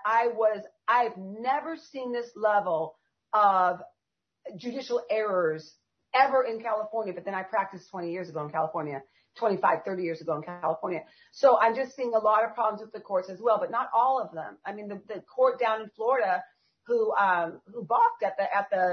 I've never seen this level of judicial errors ever in California, but then I practiced 20 years ago in California, 25, 30 years ago in California. So I'm just seeing a lot of problems with the courts as well, but not all of them. I mean, the court down in Florida who balked at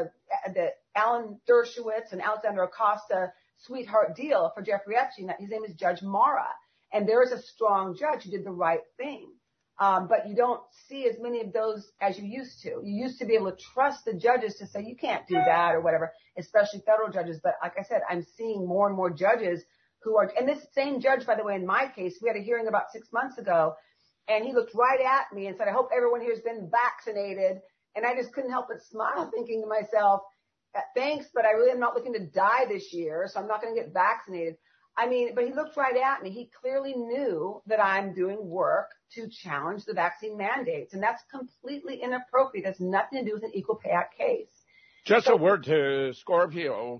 the Alan Dershowitz and Alexander Acosta sweetheart deal for Jeffrey Epstein, his name is Judge Mara. And there is a strong judge who did the right thing. But you don't see as many of those as you used to. You used to be able to trust the judges to say, you can't do that or whatever, especially federal judges. But like I said, I'm seeing more and more judges who are, and this same judge, by the way, in my case, we had a hearing about 6 months ago, and he looked right at me and said, I hope everyone here has been vaccinated. And I just couldn't help but smile, thinking to myself, thanks, but I really am not looking to die this year, so I'm not going to get vaccinated. But he looked right at me. He clearly knew that I'm doing work to challenge the vaccine mandates, and that's completely inappropriate. It has nothing to do with an Equal Pay Act case. Just a word to Scorpio.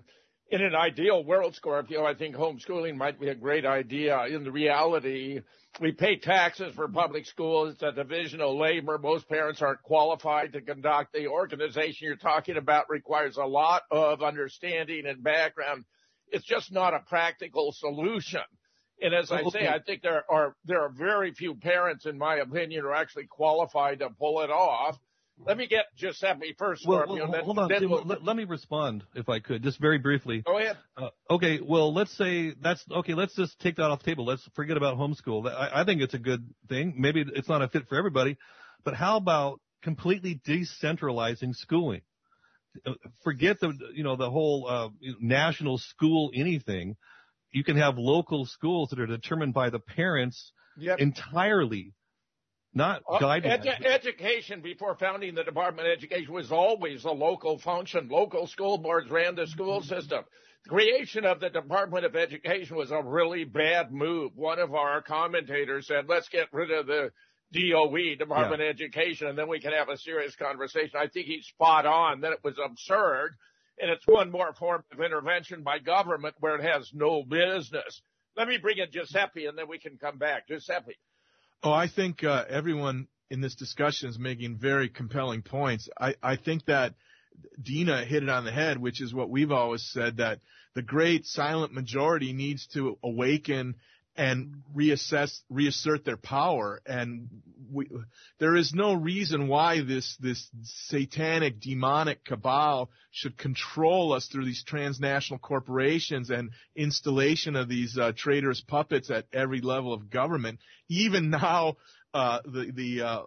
In an ideal world, Scorpio, I think homeschooling might be a great idea. In the reality, we pay taxes for public schools. It's a division of labor. Most parents aren't qualified to conduct. The organization you're talking about requires a lot of understanding and background. It's just not a practical solution. And as I say, I think there are very few parents, in my opinion, who are actually qualified to pull it off. Let me get Giuseppe first. Hold on. Let me respond, if I could, just very briefly. Go ahead. Okay. Well, let's say that's okay. Let's just take that off the table. Let's forget about homeschool. I think it's a good thing. Maybe it's not a fit for everybody, but how about completely decentralizing schooling? Forget the whole national school anything. You can have local schools that are determined by the parents entirely. Not guided. Education, before founding the Department of Education, was always a local function. Local school boards ran the school system. The creation of the Department of Education was a really bad move. One of our commentators said, let's get rid of the DOE, Department of Education, and then we can have a serious conversation. I think he's spot on that it was absurd, and it's one more form of intervention by government where it has no business. Let me bring in Giuseppe, and then we can come back. Giuseppe. Oh, I think everyone in this discussion is making very compelling points. I think that Dina hit it on the head, which is what we've always said, that the great silent majority needs to awaken and reassert their power. And there is no reason why this satanic, demonic cabal should control us through these transnational corporations and installation of these traitorous puppets at every level of government. Even now, the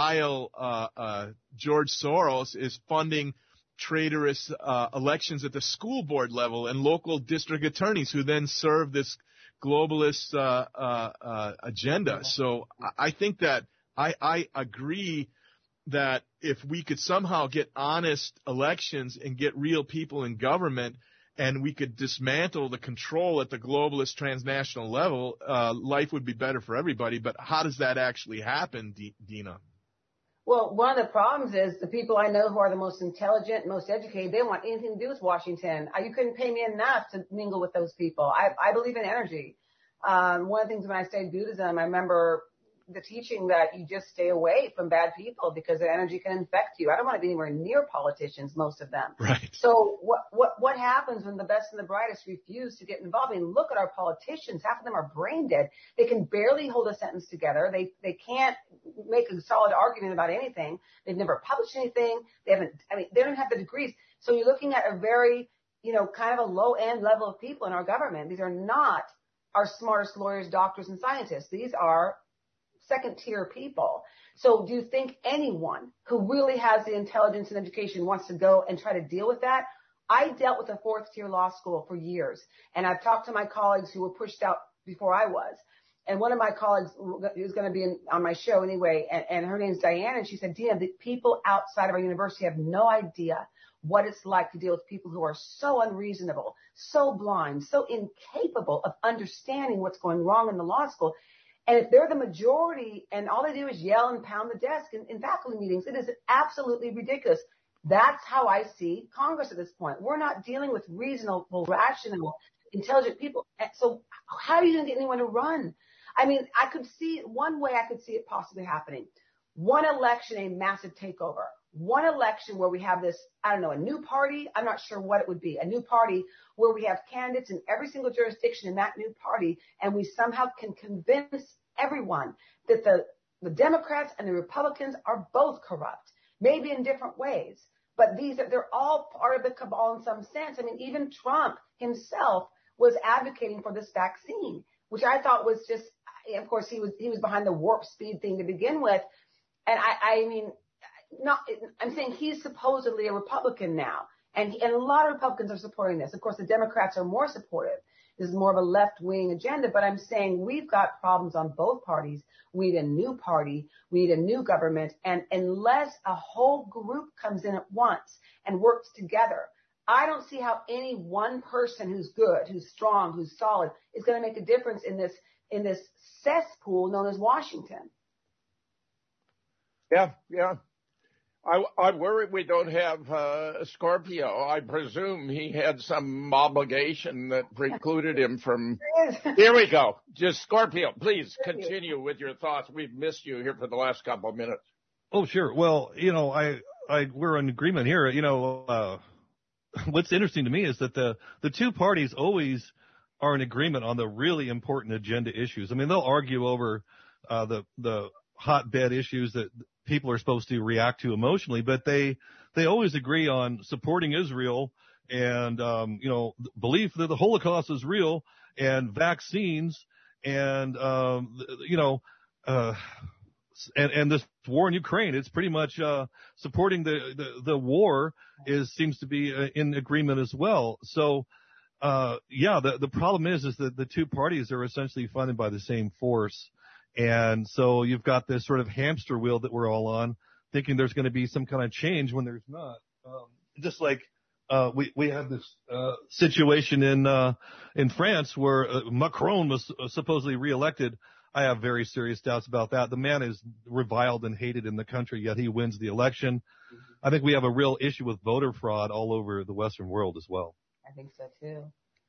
vile George Soros is funding traitorous elections at the school board level and local district attorneys who then serve this globalist agenda. So I think that I agree that if we could somehow get honest elections and get real people in government, and we could dismantle the control at the globalist transnational level, life would be better for everybody. But how does that actually happen, Dina? Well, one of the problems is the people I know who are the most intelligent, most educated, they don't want anything to do with Washington. You couldn't pay me enough to mingle with those people. I believe in energy. One of the things when I studied Buddhism, I remember the teaching that you just stay away from bad people because their energy can infect you. I don't want to be anywhere near politicians, most of them. Right. So what happens when the best and the brightest refuse to get involved? I mean, look at our politicians. Half of them are brain dead. They can barely hold a sentence together. They can't make a solid argument about anything. They've never published anything. They don't even have the degrees. So you're looking at a very, kind of a low end level of people in our government. These are not our smartest lawyers, doctors, and scientists. These are second-tier people. So do you think anyone who really has the intelligence and education wants to go and try to deal with that? I dealt with a fourth-tier law school for years, and I've talked to my colleagues who were pushed out before I was. And one of my colleagues is going to be on my show anyway, and her name's Diane, and she said, Dina, the people outside of our university have no idea what it's like to deal with people who are so unreasonable, so blind, so incapable of understanding what's going wrong in the law school. And if they're the majority and all they do is yell and pound the desk in faculty meetings, it is absolutely ridiculous. That's how I see Congress at this point. We're not dealing with reasonable, rational, intelligent people. So how are you going to get anyone to run? I mean, I could see one way I could see it possibly happening. One election, a massive takeover. One election where we have this, I don't know, a new party. I'm not sure what it would be. A new party where we have candidates in every single jurisdiction in that new party, and we somehow can convince everyone that the Democrats and the Republicans are both corrupt, maybe in different ways. But they're all part of the cabal in some sense. I mean, even Trump himself was advocating for this vaccine, which I thought was just, of course, he was behind the warp speed thing to begin with. And I'm saying he's supposedly a Republican now, and a lot of Republicans are supporting this. Of course, the Democrats are more supportive. This is more of a left-wing agenda, but I'm saying we've got problems on both parties. We need a new party. We need a new government. And unless a whole group comes in at once and works together, I don't see how any one person who's good, who's strong, who's solid is going to make a difference in this cesspool known as Washington. Yeah. I worry we don't have Scorpio. I presume he had some obligation that precluded him from. Here we go. Just Scorpio, please continue with your thoughts. We've missed you here for the last couple of minutes. Oh, sure. Well, we're in agreement here. What's interesting to me is that the two parties always are in agreement on the really important agenda issues. I mean, they'll argue over the hotbed issues that people are supposed to react to emotionally, but they always agree on supporting Israel and, belief that the Holocaust is real and vaccines and, and this war in Ukraine. It's pretty much, supporting the war seems to be in agreement as well. So, the problem is that the two parties are essentially funded by the same force. And so you've got this sort of hamster wheel that we're all on, thinking there's going to be some kind of change when there's not. Just like we had this situation in France where Macron was supposedly reelected. I have very serious doubts about that. The man is reviled and hated in the country, yet he wins the election. I think we have a real issue with voter fraud all over the Western world as well. I think so too.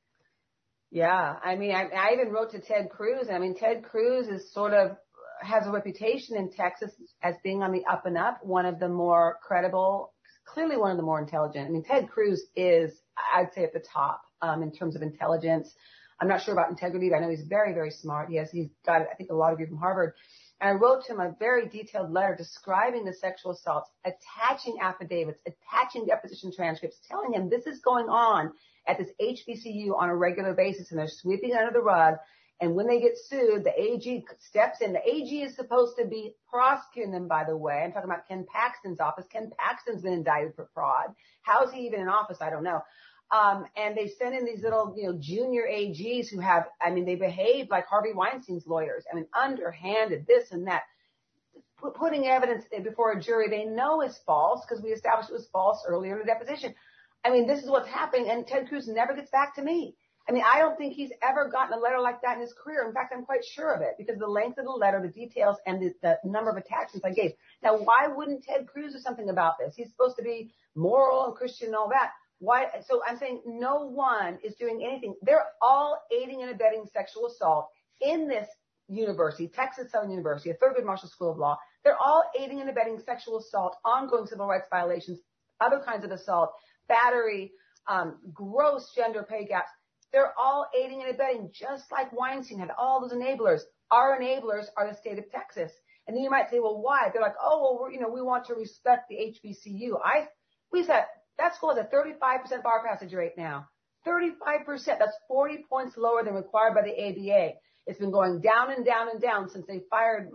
Yeah, I mean, I even wrote to Ted Cruz. I mean, Ted Cruz has a reputation in Texas as being on the up and up, one of the more credible, clearly one of the more intelligent. I mean, Ted Cruz is, I'd say, at the top in terms of intelligence. I'm not sure about integrity, but I know he's very, very smart. He's got, I think, a law degree from Harvard. And I wrote to him a very detailed letter describing the sexual assaults, attaching affidavits, attaching deposition transcripts, telling him this is going on at this HBCU on a regular basis, and they're sweeping it under the rug. And when they get sued, the AG steps in. The AG is supposed to be prosecuting them, by the way. I'm talking about Ken Paxton's office. Ken Paxton's been indicted for fraud. How is he even in office? I don't know. And they send in these little, junior AGs who have, they behave like Harvey Weinstein's lawyers. Underhanded, this and that. Putting evidence before a jury they know is false because we established it was false earlier in the deposition. This is what's happening, and Ted Cruz never gets back to me. I don't think he's ever gotten a letter like that in his career. In fact, I'm quite sure of it because the length of the letter, the details, and the number of attachments I gave. Now, why wouldn't Ted Cruz do something about this? He's supposed to be moral and Christian and all that. Why? So I'm saying no one is doing anything. They're all aiding and abetting sexual assault in this university, Texas Southern University, a Thurgood Marshall School of Law. They're all aiding and abetting sexual assault, ongoing civil rights violations, other kinds of assault, battery, gross gender pay gaps. They're all aiding and abetting, just like Weinstein had all those enablers. Our enablers are the state of Texas. And then you might say, well, why? They're like, we want to respect the HBCU. We said that school has a 35% bar passage rate now. 35%. That's 40 points lower than required by the ABA. It's been going down and down and down since they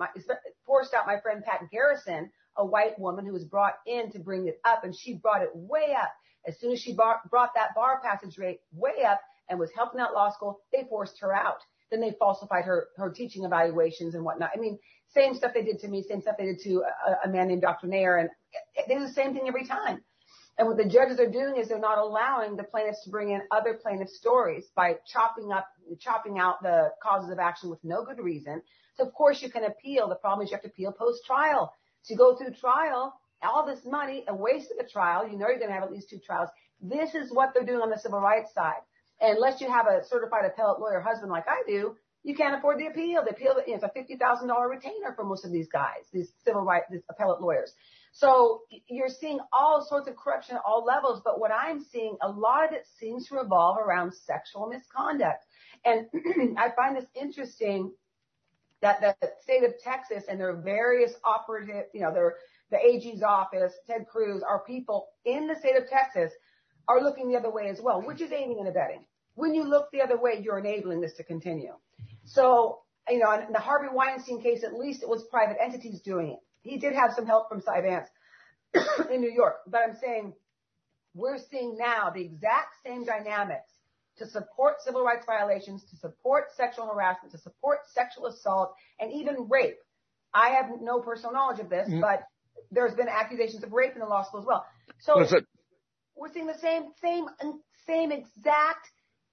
forced out my friend Pat Garrison, a white woman who was brought in to bring it up, and she brought it way up. As soon as she brought that bar passage rate way up and was helping out law school, they forced her out. Then they falsified her teaching evaluations and whatnot. Same stuff they did to me, same stuff they did to a man named Dr. Nair, and they do the same thing every time. And what the judges are doing is they're not allowing the plaintiffs to bring in other plaintiff stories by chopping out the causes of action with no good reason. So of course you can appeal. The problem is you have to appeal post-trial. So you go through trial, all this money, a waste of a trial. You're going to have at least 2 trials. This is what they're doing on the civil rights side. And unless you have a certified appellate lawyer husband like I do, you can't afford the appeal. The appeal, it's a $50,000 retainer for most of these guys, these these appellate lawyers. So you're seeing all sorts of corruption at all levels. But what I'm seeing, a lot of it seems to revolve around sexual misconduct. And I find this interesting that the state of Texas and their various operative, the AG's office, Ted Cruz, our people in the state of Texas are looking the other way as well, which is aiding and abetting. When you look the other way, you're enabling this to continue. So, in the Harvey Weinstein case, at least it was private entities doing it. He did have some help from Cy Vance in New York. But I'm saying we're seeing now the exact same dynamics to support civil rights violations, to support sexual harassment, to support sexual assault, and even rape. I have no personal knowledge of this, but there's been accusations of rape in the law school as well. So we're seeing the same exact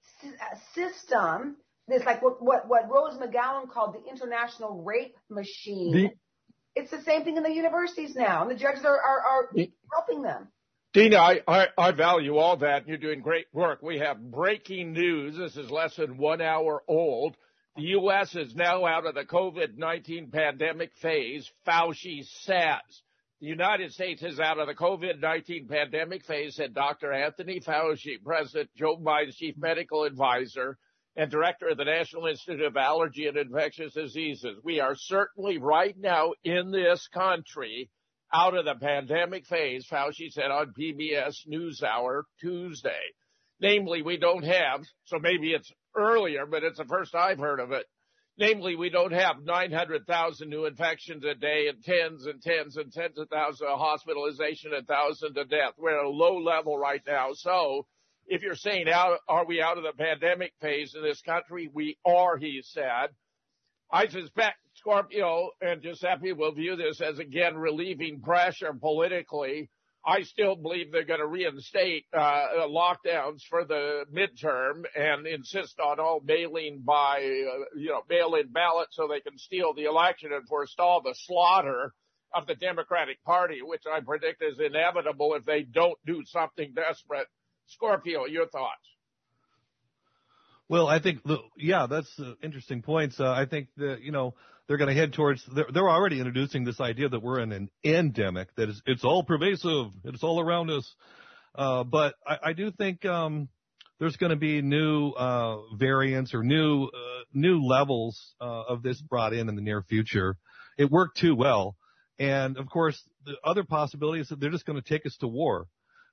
system. It's like what Rose McGowan called the international rape machine. It's the same thing in the universities now, and the judges are helping them. Dina, I value all that. You're doing great work. We have breaking news. This is less than 1 hour old. The U.S. is now out of the COVID-19 pandemic phase, Fauci says. The United States is out of the COVID-19 pandemic phase, said Dr. Anthony Fauci, President Joe Biden's chief medical advisor and director of the National Institute of Allergy and Infectious Diseases. We are certainly right now in this country out of the pandemic phase, Fauci said on PBS NewsHour Tuesday. Namely, we don't have, so maybe it's earlier, but it's the first I've heard of it. Namely, we don't have 900,000 new infections a day and tens and tens and tens of thousands of hospitalization and thousands of deaths. We're at a low level right now. So if you're saying, are we out of the pandemic phase in this country? We are, he said. I suspect Scorpio and Giuseppe will view this as, again, relieving pressure politically. I still believe they're going to reinstate lockdowns for the midterm and insist on all mail-in ballots so they can steal the election and forestall the slaughter of the Democratic Party, which I predict is inevitable if they don't do something desperate. Scorpio, your thoughts? Well, I think, that's interesting points. I think that, they're going to head towards, they're already introducing this idea that we're in an endemic, that it's all pervasive, it's all around us. But I do think there's going to be new variants or new levels of this brought in the near future. It worked too well. And, of course, the other possibility is that they're just going to take us to war.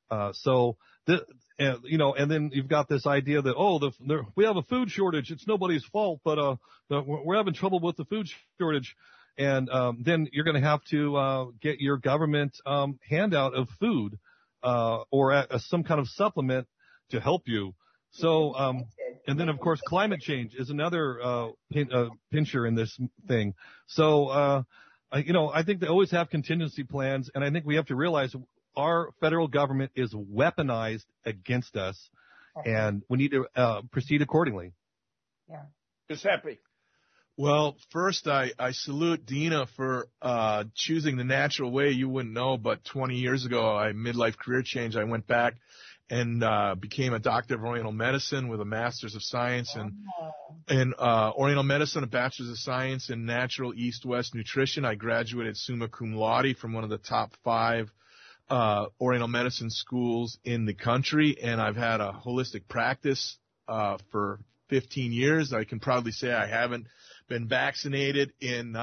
And then you've got this idea that, we have a food shortage. It's nobody's fault, but we're having trouble with the food shortage. And then you're going to have to get your government handout of food or some kind of supplement to help you. So, and then, of course, climate change is another pincher in this thing. So, I think they always have contingency plans, and I think we have to realize our federal government is weaponized against us, and we need to proceed accordingly. Yeah. Giuseppe. Well, first, I salute Dina for choosing the natural way. You wouldn't know, but 20 years ago, midlife career change. I went back and became a doctor of Oriental Medicine with a Master's of Science in Oriental Medicine, a Bachelor's of Science in Natural East-West Nutrition. I graduated summa cum laude from one of the top 5 Oriental Medicine schools in the country, and I've had a holistic practice for 15 years. I can proudly say I haven't been vaccinated in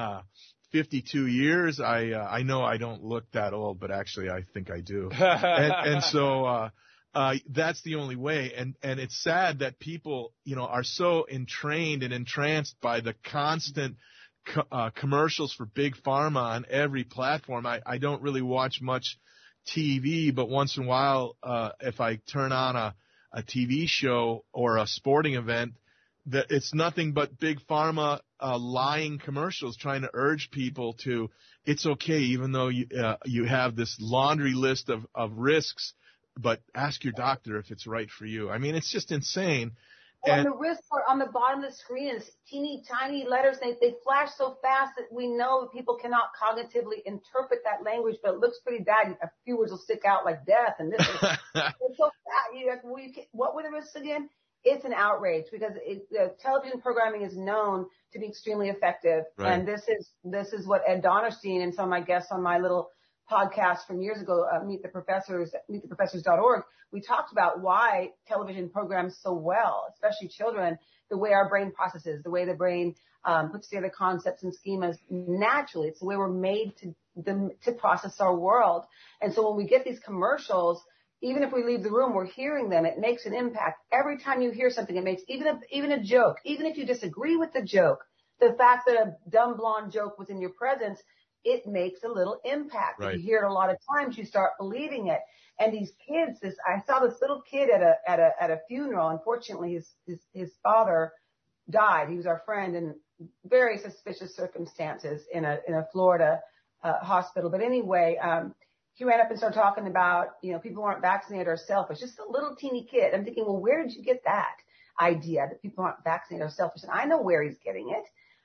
52 years. I know I don't look that old, but actually I think I do. and so that's the only way. And it's sad that people, are so entrained and entranced by the constant commercials for big pharma on every platform. I don't really watch much TV, but once in a while, if I turn on a TV show or a sporting event, that it's nothing but big pharma lying commercials trying to urge people to, it's okay, even though you have this laundry list of risks, but ask your doctor if it's right for you. I mean, it's just insane. And the risks are on the bottom of the screen, is teeny tiny letters. They flash so fast that we know that people cannot cognitively interpret that language, but it looks pretty bad. A few words will stick out like death, and this is it's so bad. What were the risks again? It's an outrage because television programming is known to be extremely effective, right. And this is what Ed Donnerstein and some of my guests on my little podcast from years ago, Meet the Professors.org, we talked about why television programs so well, especially children, the way our brain processes, the way the brain puts together concepts and schemas naturally. It's the way we're made to process our world. And so when we get these commercials, even if we leave the room, we're hearing them. It makes an impact. Every time you hear something, it makes even a joke, even if you disagree with the joke, the fact that a dumb blonde joke was in your presence, it makes a little impact. Right. If you hear it a lot of times, you start believing it. And these kids, I saw this little kid at a funeral. Unfortunately, his father died. He was our friend in very suspicious circumstances in a Florida hospital. But anyway, he ran up and started talking about, people aren't vaccinated are selfish. Just a little teeny kid. I'm thinking, well, where did you get that idea that people aren't vaccinated are selfish? And I know where he's getting it.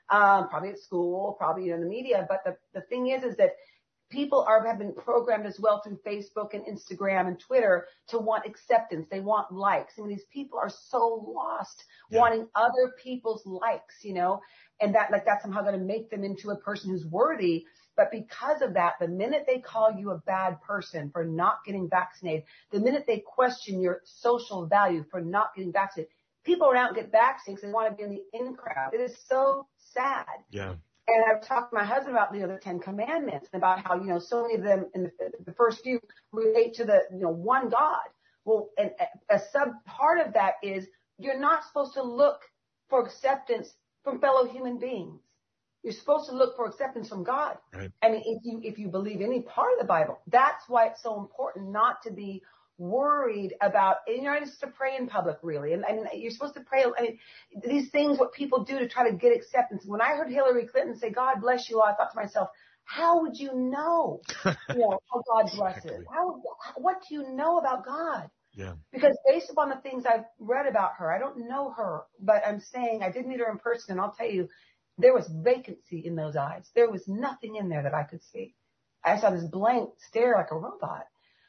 probably at school, probably in the media. But the thing is that people have been programmed as well through Facebook and Instagram and Twitter to want acceptance. They want likes. I mean, these people are so lost wanting other people's likes, and that's somehow going to make them into a person who's worthy. But because of that, the minute they call you a bad person for not getting vaccinated, the minute they question your social value for not getting vaccinated, people are out and get vaccinated because they want to be in the in crowd. It is so sad. Yeah. And I've talked to my husband about, the 10 Commandments and about how, so many of them in the first few relate to the, one God. Well, and a sub part of that is you're not supposed to look for acceptance from fellow human beings. You're supposed to look for acceptance from God. Right. I mean, if you believe any part of the Bible, that's why it's so important not to be worried about, and you're not supposed to pray in public, really. And you're supposed to pray. I mean, these things, what people do to try to get acceptance. When I heard Hillary Clinton say, God bless you all, I thought to myself, how would you know, how God blesses? Exactly. What do you know about God? Yeah. Because based upon the things I've read about her, I don't know her, but I'm saying I did meet her in person, and I'll tell you, there was vacancy in those eyes. There was nothing in there that I could see. I saw this blank stare like a robot.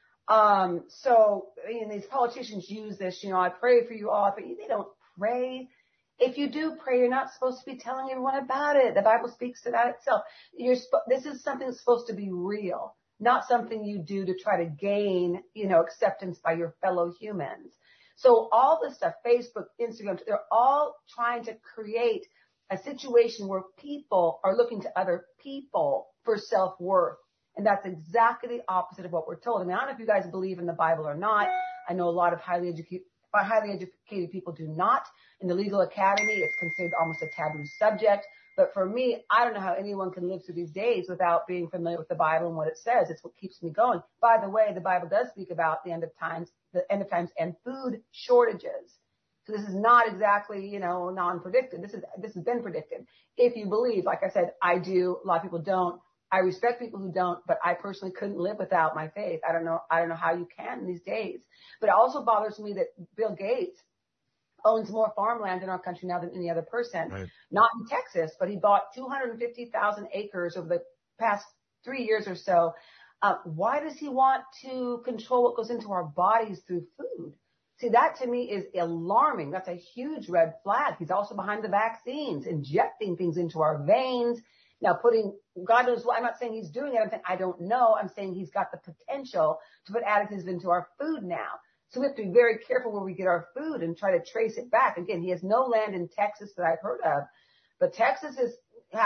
So, these politicians use this, I pray for you all, but they don't pray. If you do pray, you're not supposed to be telling everyone about it. The Bible speaks to that itself. This is something that's supposed to be real, not something you do to try to gain, acceptance by your fellow humans. So all this stuff, Facebook, Instagram, they're all trying to create a situation where people are looking to other people for self-worth. And that's exactly the opposite of what we're told. I don't know if you guys believe in the Bible or not. I know a lot of highly educated people do not. In the legal academy, it's considered almost a taboo subject. But for me, I don't know how anyone can live through these days without being familiar with the Bible and what it says. It's what keeps me going. By the way, the Bible does speak about the end of times and food shortages. So this is not exactly, non-predicted. This has been predicted. If you believe, like I said, I do. A lot of people don't. I respect people who don't, but I personally couldn't live without my faith. I don't know how you can these days. But it also bothers me that Bill Gates owns more farmland in our country now than any other person. Right. Not in Texas, but he bought 250,000 acres over the past 3 years or so. Why does he want to control what goes into our bodies through food? See, that to me is alarming. That's a huge red flag. He's also behind the vaccines, injecting things into our veins. Now putting, God knows what, I'm not saying he's doing it. I'm saying I don't know. I'm saying he's got the potential to put additives into our food now. So we have to be very careful where we get our food and try to trace it back. Again, he has no land in Texas that I've heard of, but Texas is,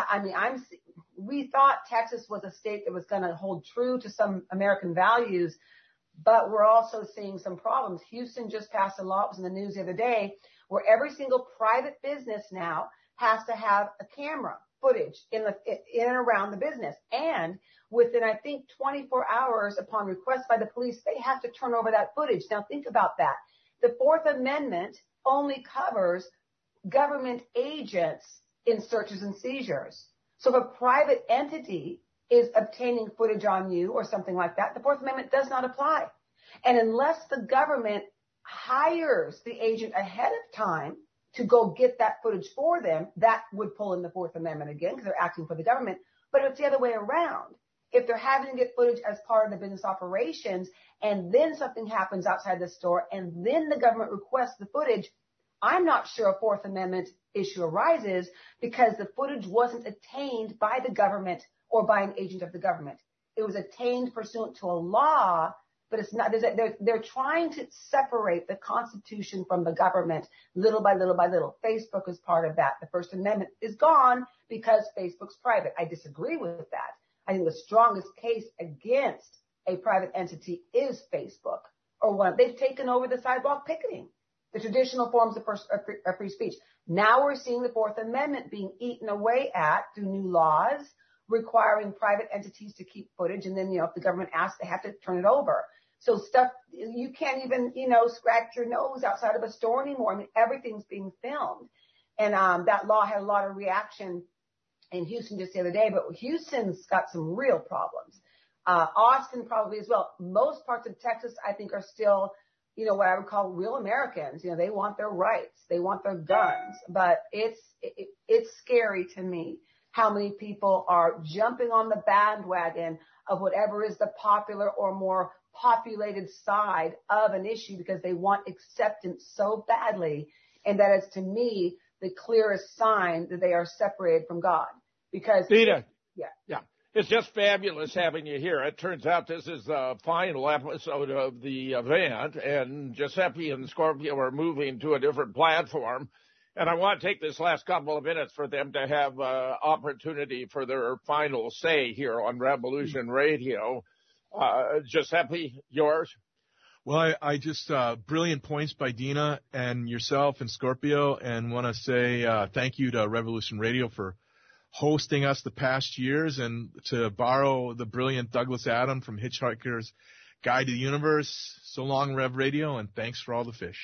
we thought Texas was a state that was going to hold true to some American values, but we're also seeing some problems. Houston just passed a law, it was in the news the other day, where every single private business now has to have a camera footage in and around the business. And within, I think, 24 hours upon request by the police, they have to turn over that footage. Now think about that. The Fourth Amendment only covers government agents in searches and seizures. So if a private entity is obtaining footage on you or something like that, the Fourth Amendment does not apply. And unless the government hires the agent ahead of time to go get that footage for them, that would pull in the Fourth Amendment again because they're acting for the government. But it's the other way around. If they're having to get footage as part of the business operations and then something happens outside the store and then the government requests the footage, I'm not sure a Fourth Amendment issue arises because the footage wasn't attained by the government or by an agent of the government. It was attained pursuant to a law, but it's not. They're trying to separate the Constitution from the government little by little by little. Facebook is part of that. The First Amendment is gone because Facebook's private. I disagree with that. I think the strongest case against a private entity is Facebook, or one. They've taken over the sidewalk picketing, the traditional forms of free speech. Now we're seeing the Fourth Amendment being eaten away at through new laws requiring private entities to keep footage. And then, if the government asks, they have to turn it over. So stuff, you can't even, scratch your nose outside of a store anymore. I mean, everything's being filmed. And that law had a lot of reaction in Houston just the other day, but Houston's got some real problems. Austin probably as well. Most parts of Texas, I think, are still, what I would call real Americans. They want their rights. They want their guns. But it's scary to me how many people are jumping on the bandwagon of whatever is the popular or more populated side of an issue because they want acceptance so badly. And that is, to me, the clearest sign that they are separated from God. Because Dina, it's just fabulous having you here. It turns out this is the final episode of the event, and Giuseppe and Scorpio are moving to a different platform. And I want to take this last couple of minutes for them to have opportunity for their final say here on Revolution Radio. Giuseppe, yours? Well, I just brilliant points by Dina and yourself and Scorpio, and want to say thank you to Revolution Radio for hosting us the past years, and to borrow the brilliant Douglas Adam from Hitchhiker's Guide to the Universe. So long, Rev Radio, and thanks for all the fish.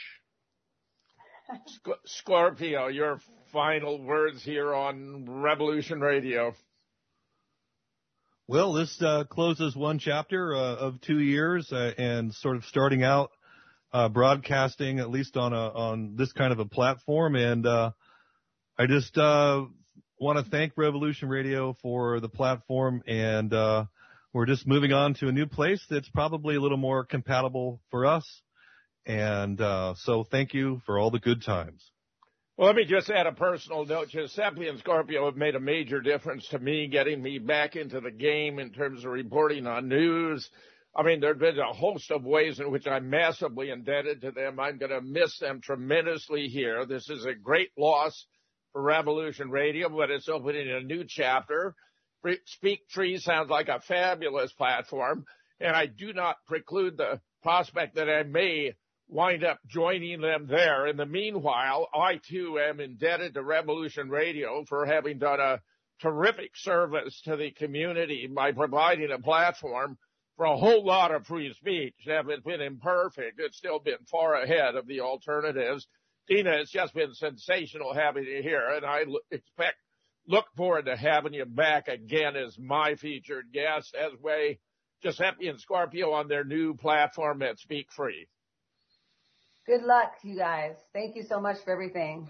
Scorpio, your final words here on Revolution Radio. Well, this closes one chapter of 2 years and sort of starting out broadcasting, at least on this kind of a platform. And I just want to thank Revolution Radio for the platform, and we're just moving on to a new place that's probably a little more compatible for us. And so thank you for all the good times. Well, let me just add a personal note. Giuseppe and Scorpio have made a major difference to me, getting me back into the game in terms of reporting on news. I mean, there have been a host of ways in which I'm massively indebted to them. I'm going to miss them tremendously here. This is a great loss for Revolution Radio, but it's opening a new chapter. Speak Free sounds like a fabulous platform, and I do not preclude the prospect that I may wind up joining them there. In the meanwhile, I too am indebted to Revolution Radio for having done a terrific service to the community by providing a platform for a whole lot of free speech. If it's been imperfect, it's still been far ahead of the alternatives. Dina, it's just been sensational having you here, and I look forward to having you back again as my featured guest, as way Giuseppe and Scorpio on their new platform at Speak Free. Good luck, you guys. Thank you so much for everything.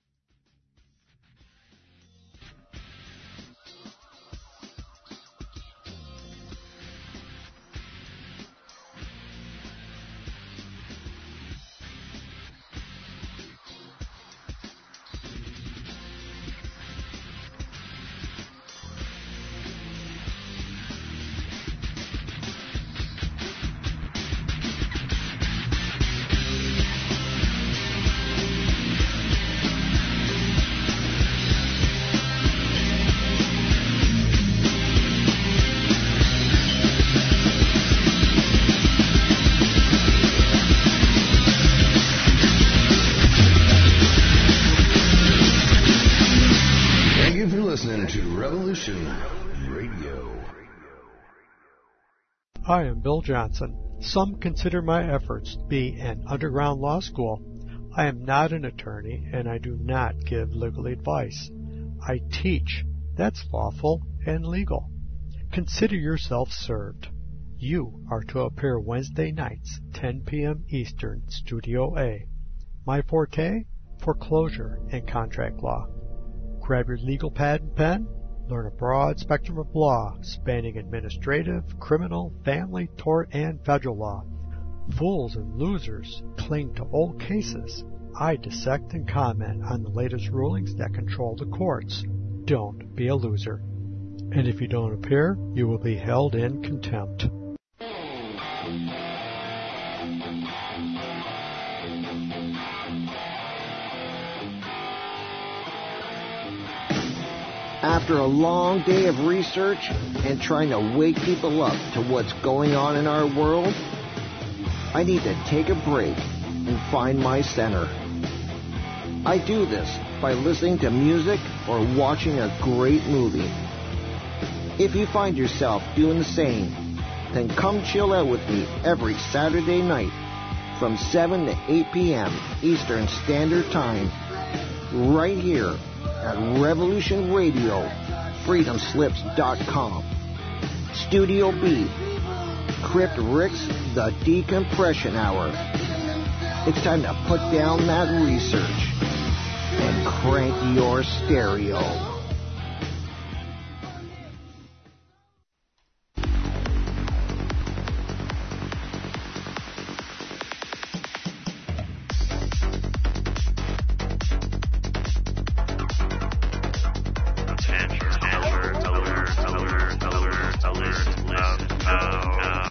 I am Bill Johnson. Some consider my efforts to be an underground law school. I am not an attorney, and I do not give legal advice. I teach. That's lawful and legal. Consider yourself served. You are to appear Wednesday nights, 10 p.m. Eastern, Studio A. My forte? Foreclosure and contract law. Grab your legal pad and pen. Learn a broad spectrum of law spanning administrative, criminal, family, tort, and federal law. Fools and losers cling to old cases. I dissect and comment on the latest rulings that control the courts. Don't be a loser. And if you don't appear, you will be held in contempt. After a long day of research and trying to wake people up to what's going on in our world, I need to take a break and find my center. I do this by listening to music or watching a great movie. If you find yourself doing the same, then come chill out with me every Saturday night from 7 to 8 p.m. Eastern Standard Time, right here at Revolution Radio, freedomslips.com. Studio B, Crypt Rick's The Decompression Hour. It's time to put down that research and crank your stereo.